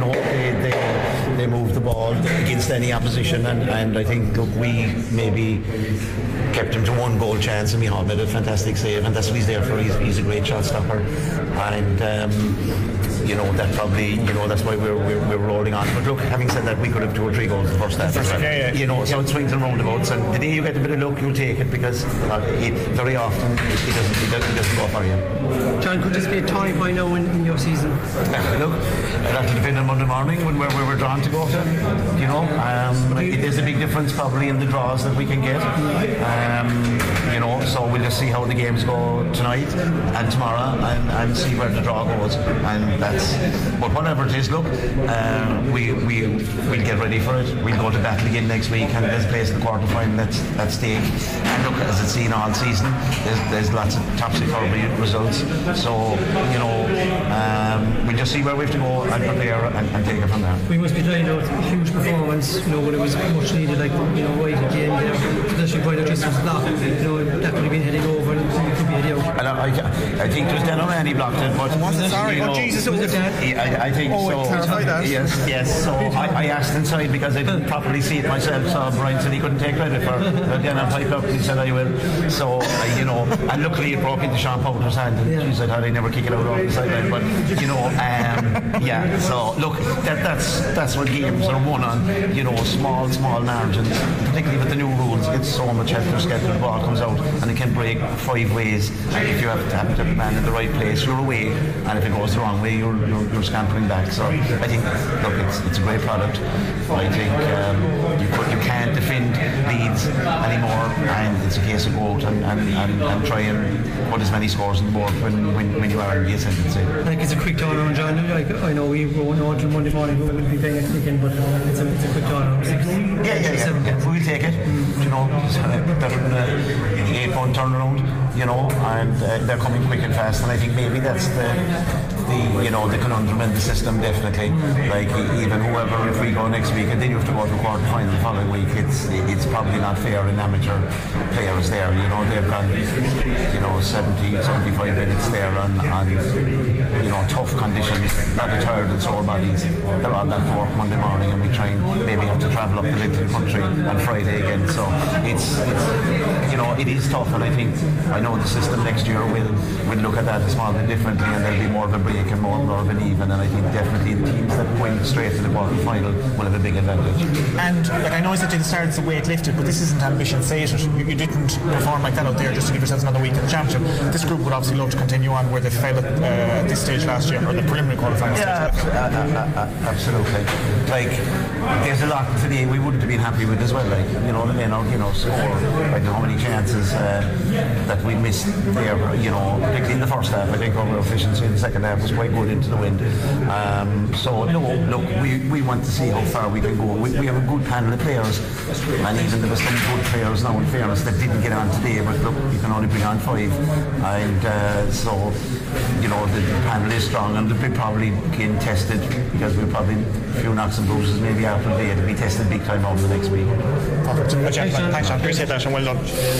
S17: they move the ball against any opposition, and I think we maybe kept him to 1 goal chance, and Micheál made a fantastic save, and that's what he's there for. He's a great shot stopper, and that probably that's why we're rolling on. But look, having said that, we could have 2 or 3 goals in the first half. So it swings and roundabouts, and the day you get a bit of luck, you'll take it, because very often it doesn't go for you.
S18: John, could this be a turning point now in your season?
S17: Look, that'll depend on Monday morning when we're drawn to go to. There's a big difference probably in the draws that we can get. you know, so we'll just see how the games go tonight and tomorrow and see where the draw goes, and but whatever it is, look, we'll get ready for it. We'll go to battle again next week, and there's a place in the quarter-final that's stake, and look, as it's seen all season, there's lots of topsy-turvy results, so you know, we'll just see where we have to go and prepare and take it from there.
S18: We must be trying out a huge performance, you know, but it was much needed, like, you know, right at the end there, especially by the distance block, you know, that could have been heading over and we could be heading out. And
S17: I think it was Dan O'Mahony blocked it, but
S16: sorry, oh Jesus, it was it Dan?
S17: I think so.
S16: Clarify that.
S17: Yes. So I asked inside because I didn't properly see it myself. So Brian said he couldn't take credit for it. Dan I piped up and he said I will. So you know, and luckily it broke into Sean Powter's hand. And geez, I thought I'd never kick it out off the sideline, but you know, yeah. So look, that's what games are won on. You know, small margins, particularly with the new rules. It's so much helter skelter. The ball comes out and it can break 5 ways. And if you have to have the man in the right place, you're away. And if it goes the wrong way, you're scampering back. So I think, look, it's a great product. I think you can't defend leads anymore, and it's a case of go out and try and put as many scores on the board when you are in the ascendancy.
S18: I think it's a quick turnaround, John. Like, I know we won't know until Monday morning who will be playing it again, but it's a quick turnaround.
S17: Yeah. We'll take it. You know, it's better than an 8-point turnaround. You know, and they're coming quick and fast, and I think maybe that's the conundrum in the system, definitely. Like, even whoever, if we go next week and then you have to go to the quarter final the following week, it's probably not fair in amateur players there. You know, they've got 70-75 minutes there on tough conditions, not tired and sore bodies. They're all that to work Monday morning, and we try and maybe have to travel up the length of the country on Friday again. So it's it is tough, and I know the system next year will look at that a small bit differently, and there'll be more of a break and more of an even, and I think definitely the teams that win straight to the quarter final will have a big advantage.
S16: And like, I know it's at the start it's a weight lifted, but this isn't ambition, say it. You didn't perform like that out there just to give yourselves another week in the championship. This group would obviously love to continue on where they fell at this stage last year, or the preliminary quarterfinal stage.
S17: Absolutely. Like, there's a lot today we wouldn't have been happy with as well. Like, you know, the men score. I don't know how many chances that we missed there. You know, particularly in the first half. I think our efficiency in the second half was quite good into the wind. So look, we want to see how far we can go. We have a good panel of players, and even there were some good players now, in fairness, that didn't get on today. But look, you can only bring on 5, and so the panel is strong, and they'll be probably getting tested because we're probably a few knocks and bruises maybe after the day to be tested big time over the next week.
S16: Thanks, John. Appreciate that, and well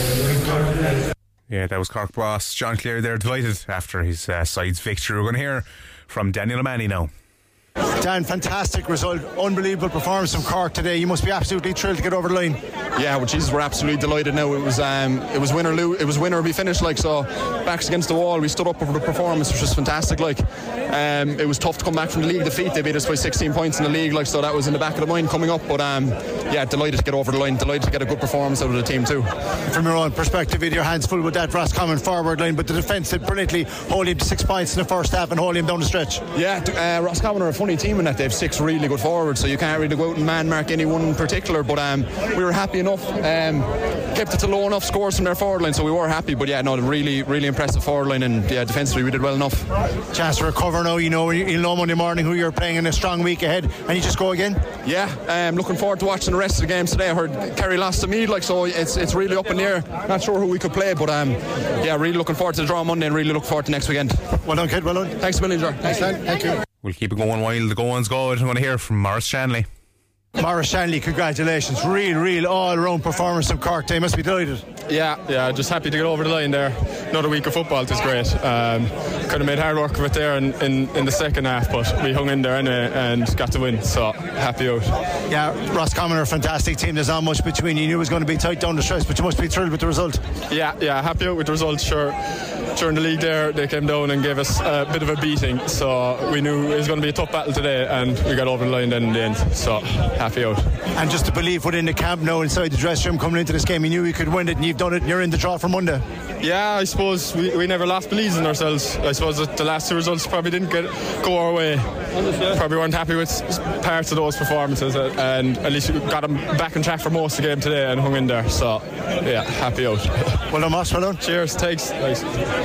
S16: done.
S5: Yeah, that was Cork boss John Cleary there, delighted after his side's victory. We're going to hear from Daniel O'Mahony now.
S14: Dan, fantastic result, unbelievable performance from Cork today. You must be absolutely thrilled to get over the line.
S19: Yeah, well, Jesus, we're absolutely delighted now. It was win or lose. It was win or be finished. Like, so, backs against the wall. We stood up for the performance, which was fantastic. Like, it was tough to come back from the league defeat. They beat us by 16 points in the league. Like, so that was in the back of the mind coming up. But yeah, delighted to get over the line. Delighted to get a good performance out of the team too.
S14: From your own perspective, you had your hands full with that Roscommon forward line, but the defence did brilliantly, holding him to 6 points in the first half and holding him down the stretch.
S19: Yeah, Roscommon are a funny team in that they have 6 really good forwards, so you can't really go out and man mark anyone in particular. But we were happy enough. Kept it to low enough scores from their forward line, so we were happy. But yeah, no, really, really impressive forward line, and yeah, defensively we did well enough.
S14: Chance to recover now. You'll know Monday morning who you're playing in a strong week ahead, and you just go again.
S19: Yeah, looking forward to watching the rest of the games today. I heard Kerry lost to Meath, like, so it's really up in the air. Not sure who we could play, but yeah, really looking forward to the draw on Monday, and really looking forward to next weekend.
S14: Well done, kid. Well done.
S19: Thanks a million, Jar.
S14: Thanks, Dan. Thank you.
S5: We'll keep it going while the going's good. I'm going to hear from Maurice Shanley.
S14: Maurice Shanley, congratulations. Real all-round performance from Cork. They must be delighted.
S20: Yeah, just happy to get over the line there. Another week of football, it was great. Could have made hard work of it there in the second half, but we hung in there anyway and got to win, so happy out.
S14: Yeah, Roscommon are a fantastic team. There's not much between you. You knew it was going to be tight down the stretch, but you must be thrilled with the result.
S20: Yeah, happy out with the result, sure. during the league there, they came down and gave us a bit of a beating, so we knew it was going to be a tough battle today, and we got over the line then in the end, so happy out.
S14: And just to believe within the camp now, inside the dressing room coming into this game, you knew you could win it, and you've done it, and you're in the draw for Monday.
S20: Yeah, I suppose we never lost beliefs in ourselves. I suppose that the last two results probably didn't go our way. Probably weren't happy with parts of those performances, and at least we got them back on track for most of the game today and hung in there, so yeah, happy out.
S14: Well done, Moss, well done.
S20: Cheers, thanks. Nice.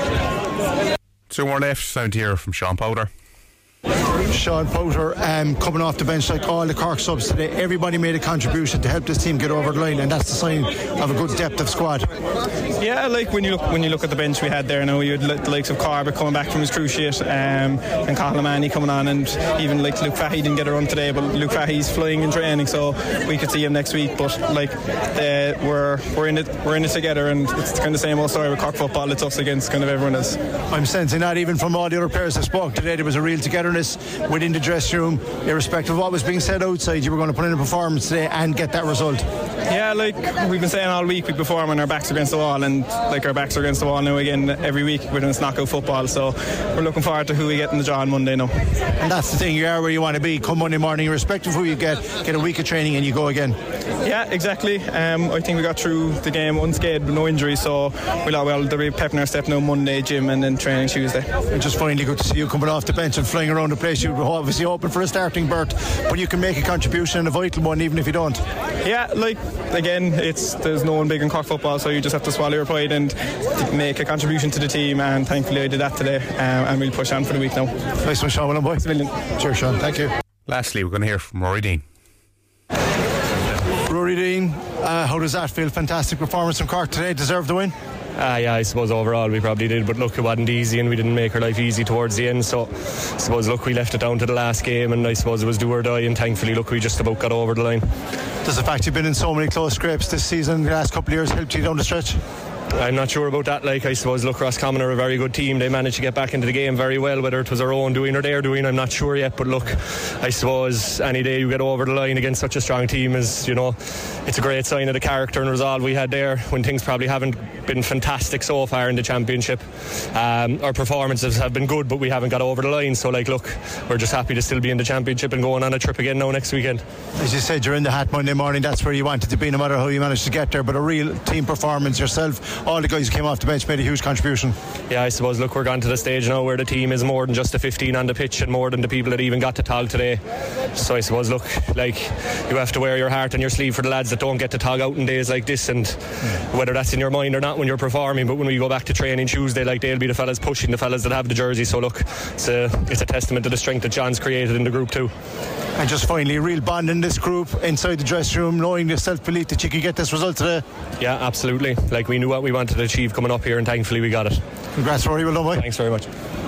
S5: 2 more left, time to hear from Sean Powder.
S14: Sean Powder coming off the bench like all the Cork subs today. Everybody made a contribution to help this team get over the line, and that's the sign of a good depth of squad.
S15: Yeah, like when you look at the bench we had there now, you had the likes of Corbett coming back from his cruciate, and Colin Manny coming on, and even like Luke Fahey didn't get a run today, but Luke Fahey's flying in training, so we could see him next week. But like we're in it together, and it's kind of the same old story with Cork football. It's us against kind of everyone else.
S14: I'm sensing that even from all the other players that spoke today, there was a real togetherness within the dressing room, irrespective of what was being said outside. You were going to put in a performance today and get that result.
S15: Yeah, like we've been saying all week, we perform when our backs are against the wall, and like our backs are against the wall now again every week within this knockout football, so we're looking forward to who we get in the draw on Monday now.
S14: And that's the thing, you are where you want to be come Monday morning, irrespective of who you get a week of training and you go again.
S15: Yeah, exactly. I think we got through the game unscathed with no injuries, so they'll be pepping our step now Monday, gym, and then training Tuesday.
S14: It's just finally good to see you coming off the bench and flying around the place. You're obviously hoping for a starting berth, but you can make a contribution and a vital one even if you don't.
S15: Yeah, like again, there's no one big in Cork football, so you just have to swallow your pride and make a contribution to the team, and thankfully I did that today, and we'll push on for the week now.
S14: Nice one, Sean. Well done, boy. Cheers, Sean. Thank you.
S5: Lastly, we're going to hear from Rory Dean.
S14: Rory Dean, how does that feel? Fantastic performance from Cork today. Deserved the win?
S21: Yeah, I suppose overall we probably did, but look, it wasn't easy and we didn't make our life easy towards the end, so I suppose look, we left it down to the last game, and I suppose it was do or die, and thankfully look, we just about got over the line.
S14: Does the fact you've been in so many close scrapes this season, the last couple of years, helped you down the stretch?
S21: I'm not sure about that. Like, I suppose, look, Roscommon are a very good team. They managed to get back into the game very well. Whether it was our own doing or their doing, I'm not sure yet. But look, I suppose any day you get over the line against such a strong team is, you know, it's a great sign of the character and resolve we had there when things probably haven't been fantastic so far in the championship. Our performances have been good, but we haven't got over the line. So, like, look, we're just happy to still be in the championship and going on a trip again now next weekend.
S14: As you said, you're in the hat Monday morning. That's where you wanted to be, no matter how you managed to get there. But a real team performance yourself. All the guys who came off the bench made a huge contribution.
S21: Yeah, I suppose, look, we're gone to the stage now where the team is more than just the 15 on the pitch and more than the people that even got to tog today. So I suppose, look, like, you have to wear your heart on your sleeve for the lads that don't get to tog out in days like this, and whether that's in your mind or not when you're performing, but when we go back to training Tuesday, like, they'll be the fellas pushing the fellas that have the jersey. So look, it's a testament to the strength that John's created in the group too.
S14: And just finally, a real bond in this group inside the dressing room, knowing the self-belief that you could get this result today.
S21: Yeah, absolutely. Like, we knew what we wanted to achieve coming up here, and thankfully we got it.
S14: Congrats, Rory. Well done, boy.
S21: Thanks very much.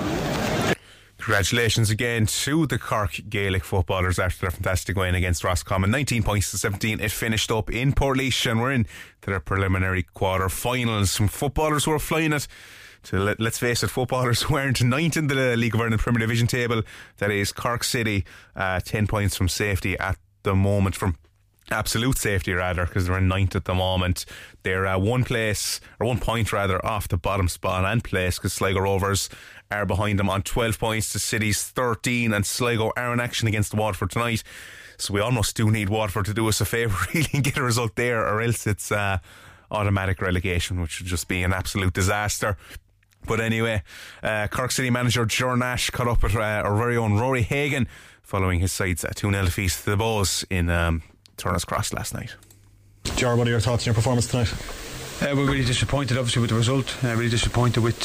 S5: Congratulations again to the Cork Gaelic footballers after their fantastic win against Roscommon. 19 points to 17. It finished up in Portlaoise, and we're in to their preliminary quarter-finals. Some footballers who are flying it. Let's face it, footballers who aren't ninth in the League of Ireland Premier Division table. That is Cork City, 10 points from safety at the moment, from absolute safety rather, because they're in ninth at the moment. They're 1 point off the bottom spot and place, because Sligo Rovers are behind them on 12 points to City's 13, and Sligo are in action against Waterford tonight. So we almost do need Waterford to do us a favour really and get a result there, or else it's automatic relegation, which would just be an absolute disaster. But anyway, Cork City manager Ger Nash caught up with our very own Rory Hagan following his side's 2-0 defeat to the Bows in Turner's Cross last night.
S22: Ger, what are your thoughts on your performance tonight?
S23: We're really disappointed, obviously, with the result. Really disappointed with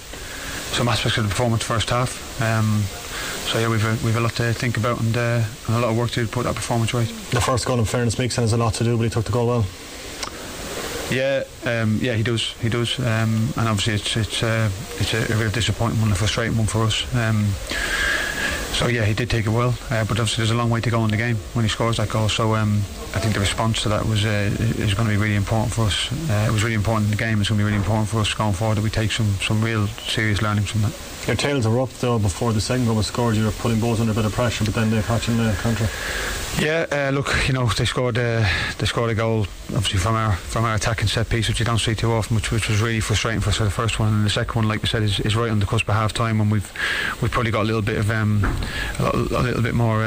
S23: some aspects of the performance first half. So yeah, we've a lot to think about and a lot of work to put that performance right.
S22: The first goal, in fairness, Mixon has a lot to do, but he took the goal well.
S23: Yeah, he does, and obviously it's a real disappointing one, a frustrating one for us. So yeah, he did take it well, but obviously there's a long way to go in the game when he scores that goal. So I think the response to that is going to be really important for us. It was really important in the game. It's going to be really important for us going forward that we take some real serious learnings from that.
S22: Your tails were up though before the second goal was scored. You were putting both under a bit of pressure, but then they caught you in the counter.
S23: Yeah, look, they scored a goal obviously from our attacking set piece, which you don't see too often, which was really frustrating for us for the first one. And the second one, like we said, is right on the cusp of half time, and we've probably got a little bit of a little bit more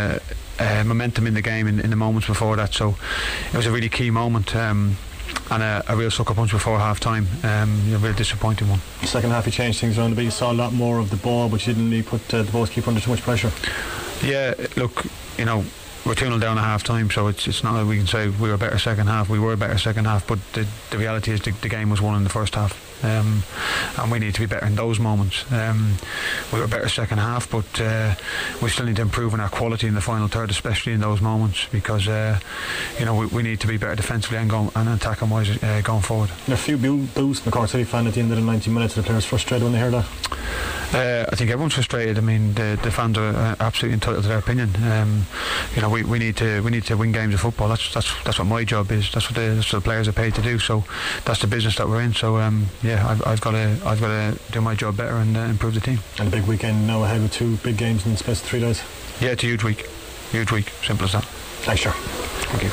S23: momentum in the game in the moments before that. So it was a really key moment. And a real sucker punch before half time. A real disappointing one.
S22: The second half you changed things around a bit. You saw a lot more of the ball, but you didn't really put the goalkeeper under too much pressure.
S23: Yeah, look, we're 2-0 down at half time, so it's not like we can say we were better second half. We were a better second half, but the reality is the game was won in the first half. And we need to be better in those moments. We were better second half, but we still need to improve on our quality in the final third, especially in those moments, because we need to be better defensively and attacking wise going forward.
S22: A few boos from the Cork City fan at the end of the 90 minutes. Are the players frustrated when they hear that?
S23: I think everyone's frustrated. I mean, the fans are absolutely entitled to their opinion. We need to win games of football. That's what my job is. That's what the players are paid to do. So that's the business that we're in. So I've got to do my job better and improve the team.
S22: And a big weekend now ahead with 2 big games in the space of 3 days.
S23: Yeah, it's a huge week. Simple as that.
S22: Thanks, sure.
S23: Thank you.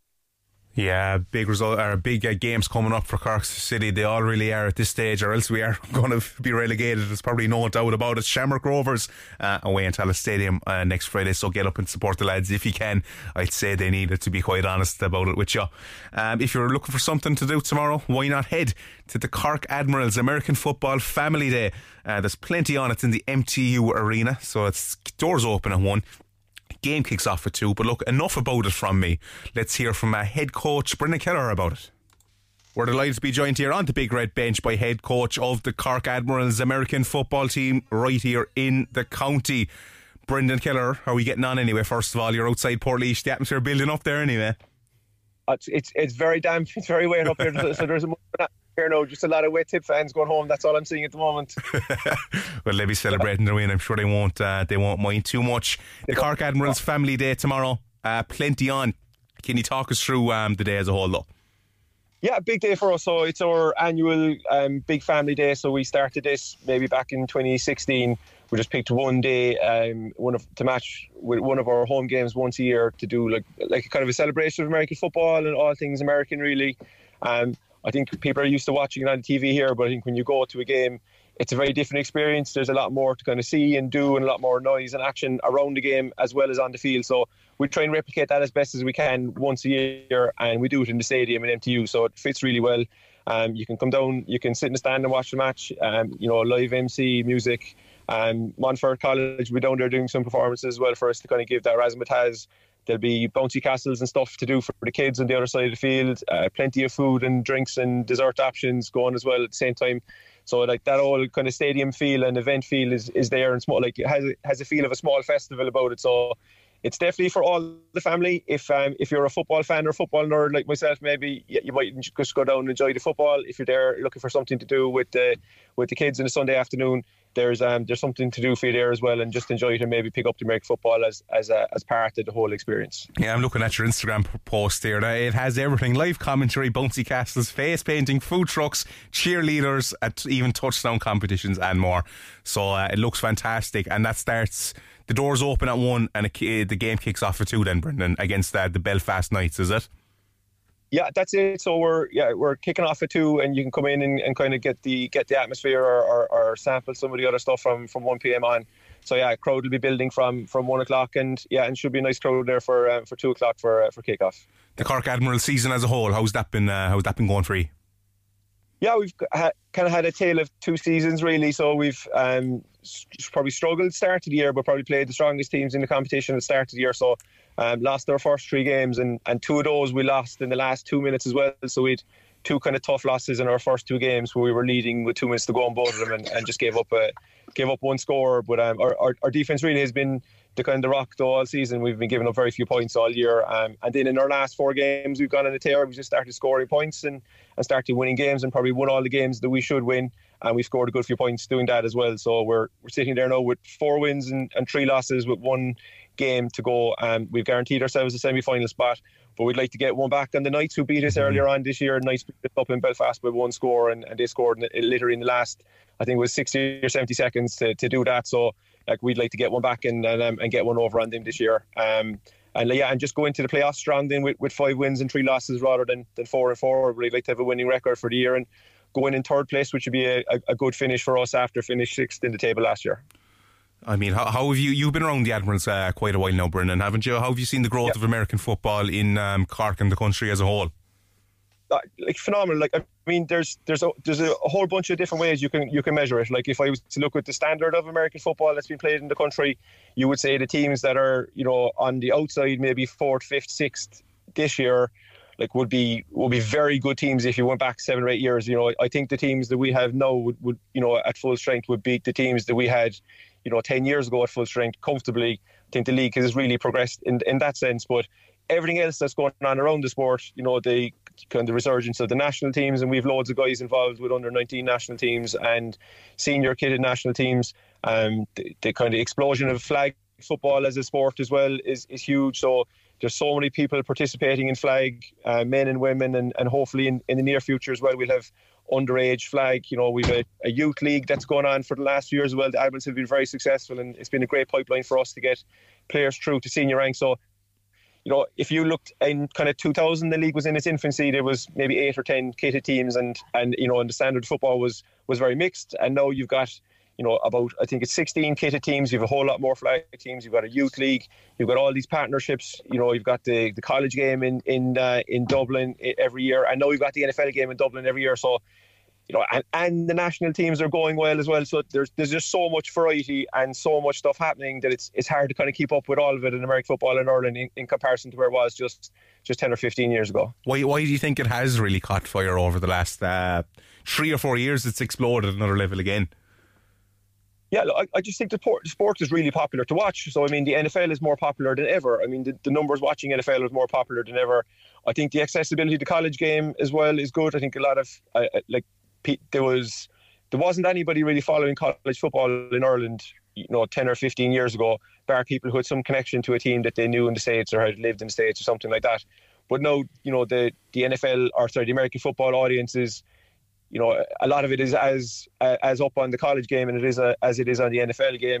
S5: Yeah, big result or big games coming up for Cork City. They all really are at this stage, or else we are going to be relegated. There's probably no doubt about it. Shamrock Rovers away in Tallaght Stadium next Friday, so get up and support the lads if you can. I'd say they need it, to be quite honest about it with you. If you're looking for something to do tomorrow, why not head to the Cork Admirals American Football Family Day. There's plenty on. It's in the MTU Arena, so it's doors open at 1. Game kicks off at 2, but look, enough about it from me. Let's hear from head coach Brendan Keller about it. We're delighted to be joined here on the Big Red Bench by head coach of the Cork Admirals American football team right here in the county. Brendan Keller, how are we getting on anyway? First of all, you're outside Portlaoise, the atmosphere building up there anyway.
S1: It's very damp, it's very wet up here, so there's here now, just a lot of wet tip fans going home. That's all I'm seeing at the moment.
S5: Well, they'll be celebrating their win. I'm sure they won't mind too much. The Cork Admirals Family Day tomorrow, plenty on. Can you talk us through the day as a whole though?
S1: Yeah, big day for us. So it's our annual big family day. So we started this maybe back in 2016. We just picked one day to match with one of our home games once a year to do like a kind of a celebration of American football and all things American really. I think people are used to watching it on TV here, but I think when you go to a game, it's a very different experience. There's a lot more to kind of see and do, and a lot more noise and action around the game as well as on the field. So we try and replicate that as best as we can once a year, and we do it in the stadium in MTU, so it fits really well. You can come down, you can sit in the stand and watch the match. Live MC, music. Montfort College will be down there doing some performances as well for us to kind of give that razzmatazz. There'll be bouncy castles and stuff to do for the kids on the other side of the field. Plenty of food and drinks and dessert options going as well at the same time. So like that whole kind of stadium feel and event feel is there, and small, like it has a feel of a small festival about it. So it's definitely for all the family. If you're a football fan or a football nerd like myself, maybe you might just go down and enjoy the football. If you're there looking for something to do with the kids on a Sunday afternoon, there's something to do for you there as well, and just enjoy it and maybe pick up the American football as part of the whole experience.
S5: Yeah, I'm looking at your Instagram post there. It has everything: live commentary, bouncy castles, face painting, food trucks, cheerleaders, even touchdown competitions and more. So it looks fantastic, and that starts. The doors open at 1 and the game kicks off at 2 then, Brendan, against the Belfast Knights, is it?
S1: Yeah, that's it. So we're kicking off at 2, and you can come in and kind of get the atmosphere or sample some of the other stuff from 1 p.m. on. So yeah, crowd will be building from 1 o'clock, and should be a nice crowd there for 2 o'clock for kickoff.
S5: The Cork Admiral season as a whole, how's that been going for you?
S1: Yeah, we've kind of had a tale of 2 seasons really. So we've probably struggled start of the year, but probably played the strongest teams in the competition at the start of the year. So lost our first 3 games, and 2 of those we lost in the last 2 minutes as well. So we'd 2 kind of tough losses in our first 2 games where we were leading with 2 minutes to go on both of them, and just gave up 1 score. But our defence really has been the kind of rock though all season. We've been giving up very few points all year, and then in our last 4 games we've gone on a tear. We just started scoring points and started winning games, and probably won all the games that we should win, and we've scored a good few points doing that as well. So we're sitting there now with 4 wins and 3 losses with 1 game to go. We've guaranteed ourselves a semi-final spot. But we'd like to get one back on the Knights, who beat us earlier on this year. Knights beat us up in Belfast by 1 score, and they scored literally in the last, I think it was 60 or 70 seconds to do that. So like we'd like to get one back and get one over on them this year. And just go into the playoffs strong then with 5 wins and 3 losses rather than 4 and 4. We'd like to have a winning record for the year and go in third place, which would be a good finish for us after finishing 6th in the table last year.
S5: I mean, how have you've been around the Admirals quite a while now, Brendan, haven't you? How have you seen the growth of American football in Cork and the country as a whole?
S1: Like phenomenal. Like, I mean, there's a whole bunch of different ways you can measure it. Like, if I was to look at the standard of American football that's been played in the country, you would say the teams that are, you know, on the outside, maybe 4th, 5th, 6th this year, like would be very good teams if you went back 7 or 8 years. You know, I think the teams that we have now would you know, at full strength would beat the teams that we had, you know, 10 years ago at full strength comfortably. I think the league has really progressed in that sense. But everything else that's going on around the sport, you know, the kind of resurgence of the national teams, and we've loads of guys involved with under 19 national teams and senior kitted national teams. The kind of explosion of flag football as a sport as well is huge. So there's so many people participating in flag, men and women, and hopefully in the near future as well we'll have underage flag. You know, we've a youth league that's going on for the last few years as well. The Admirals have been very successful, and it's been a great pipeline for us to get players through to senior rank. So, you know, if you looked in kind of 2000, the league was in its infancy. There was maybe 8 or 10 kitted teams, and you know, and the standard football was very mixed. And now you've got, you know, about, I think it's 16 kitted teams. You have a whole lot more flag teams. You've got a youth league. You've got all these partnerships. You know, you've got the college game in Dublin every year, and now you've got the NFL game in Dublin every year. So, you know, and the national teams are going well as well. So there's just so much variety and so much stuff happening that it's hard to kind of keep up with all of it in American football in Ireland in comparison to where it was just 10 or 15 yeyears ago. Why
S5: do you think it has really caught fire over the last 3 or 4 years? It's exploded at another level again.
S1: Yeah, I just think the sport is really popular to watch. So, I mean, the NFL is more popular than ever. I mean, the numbers watching NFL is more popular than ever. I think the accessibility to the college game as well is good. I think a lot of, there wasn't anybody really following college football in Ireland, you know, 10 or 15 years ago, bar people who had some connection to a team that they knew in the States or had lived in the States or something like that. But now, you know, the NFL, or sorry, the American football audience is, you know, a lot of it is as up on the college game and it is as it is on the NFL game.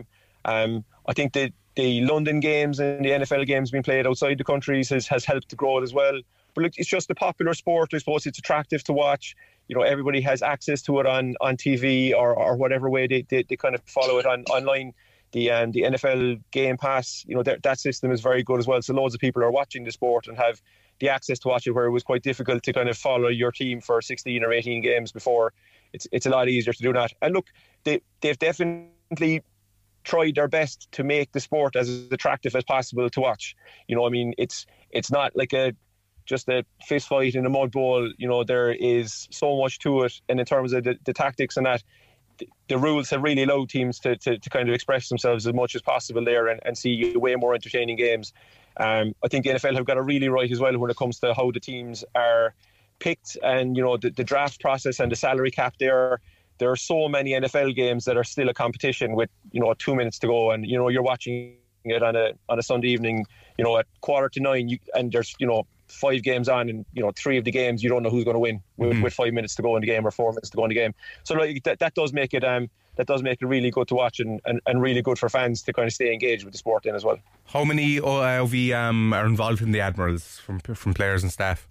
S1: I think the London games and the NFL games being played outside the countries has helped to grow it as well. But look, it's just a popular sport. I suppose it's attractive to watch. You know, everybody has access to it on TV or whatever way they kind of follow it online. The NFL Game Pass, you know, that system is very good as well. So loads of people are watching the sport and have the access to watch it, where it was quite difficult to kind of follow your team for 16 or 18 games before. It's a lot easier to do that. And look, they've definitely tried their best to make the sport as attractive as possible to watch. You know, I mean, it's not like just a fist fight in a mud bowl. You know, there is so much to it, and in terms of the tactics and that, the rules have really allowed teams to kind of express themselves as much as possible there and see way more entertaining games. I think the NFL have got it really right as well when it comes to how the teams are picked, and you know, the draft process and the salary cap there. There are so many NFL games that are still a competition with, you know, 2 minutes to go, and you know, you're watching it on a Sunday evening, you know, at 8:45, and there's, you know, 5 games on, and you know, 3 of the games you don't know who's going to win with 5 minutes to go in the game or 4 minutes to go in the game. So like, that does make it really good to watch and really good for fans to kind of stay engaged with the sport then as well.
S5: How many of you are involved in the Admirals from players and staff?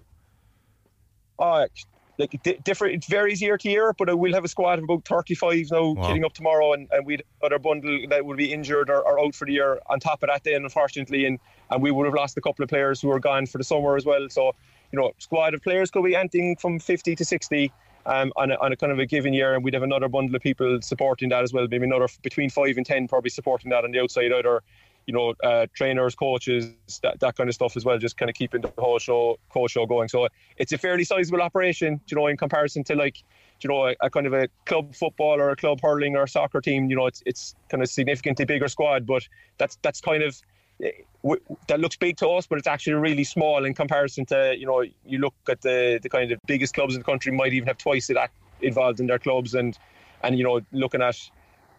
S1: Like different, it varies year to year, but we'll have a squad of about 35 now. Wow. Getting up tomorrow, and we'd another bundle that would be injured or out for the year on top of that then, unfortunately, and we would have lost a couple of players who were gone for the summer as well. So, you know, squad of players could be anything from 50 to 60 on a kind of a given year, and we'd have another bundle of people supporting that as well, maybe another between 5 and 10 probably supporting that on the outside, either, you know, trainers, coaches, that kind of stuff as well, just kind of keeping the whole show going. So it's a fairly sizable operation, you know, in comparison to, like, you know, a kind of a club football or a club hurling or soccer team. You know, it's kind of significantly bigger squad, but that's kind of, that looks big to us, but it's actually really small in comparison to, you know, you look at the kind of biggest clubs in the country might even have twice of that involved in their clubs, and you know, looking at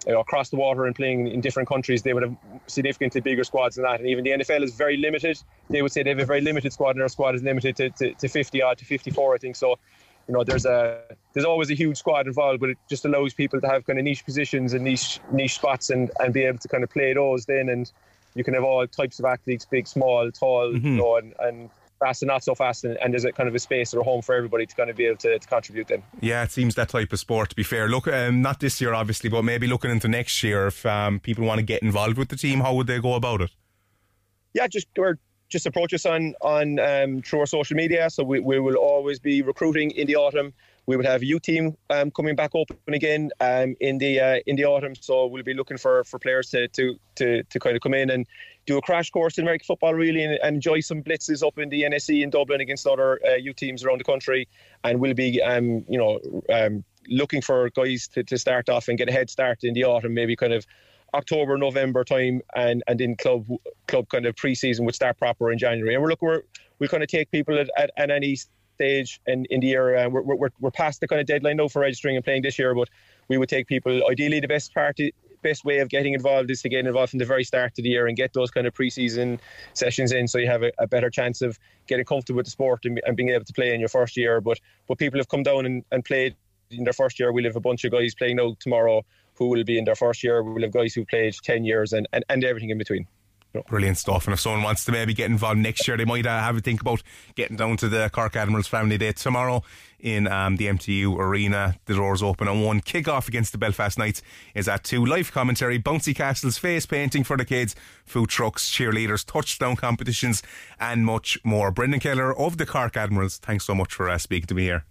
S1: across the water and playing in different countries, they would have significantly bigger squads than that. And even the NFL is very limited. They would say they have a very limited squad, and their squad is limited to 50 odd to 54, I think. So, there's always a huge squad involved, but it just allows people to have kind of niche positions and niche spots and be able to kind of play those then. And you can have all types of athletes, big, small, tall, and fast and not so fast, and there's a kind of a space or a home for everybody to kind of be able to contribute then.
S5: Yeah, it seems that type of sport, to be fair. Look, not this year obviously, but maybe looking into next year, if people want to get involved with the team, how would they go about it? Yeah, just approach us on through our social media. So we will always be recruiting in the autumn. We will have a youth team coming back open again in the autumn. So we'll be looking for players to kind of come in and do a crash course in American football, really, and enjoy some blitzes up in the NSE in Dublin against other youth teams around the country. And we'll be looking for guys to start off and get a head start in the autumn, maybe kind of October, November time, and then club kind of pre-season would start proper in January. And we'll kind of take people at any stage in the year. We're past the kind of deadline now for registering and playing this year, but we would take people. Ideally, the best way of getting involved is to get involved from the very start of the year and get those kind of pre-season sessions in, so you have a better chance of getting comfortable with the sport and being able to play in your first year. But people have come down and played in their first year. We'll have a bunch of guys playing now tomorrow who will be in their first year. We'll have guys who played 10 years and everything in between. Brilliant stuff. And if someone wants to maybe get involved next year, they might have a think about getting down to the Cork Admirals Family Day tomorrow in the MTU Arena. The doors open at 1. Kick-off against the Belfast Knights is at 2. Live commentary, bouncy castles, face painting for the kids, food trucks, cheerleaders, touchdown competitions and much more. Brendan Keller of the Cork Admirals, thanks so much for speaking to me here.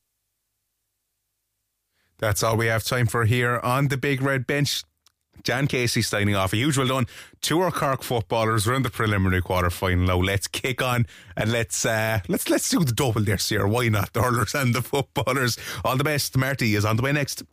S5: That's all we have time for here on the Big Red Bench. Jan Casey signing off. A huge well done to our Cork footballers. We're in the preliminary quarter final now. Let's kick on and let's do the double this year. Why not? The hurlers and the footballers. All the best. Marty is on the way next.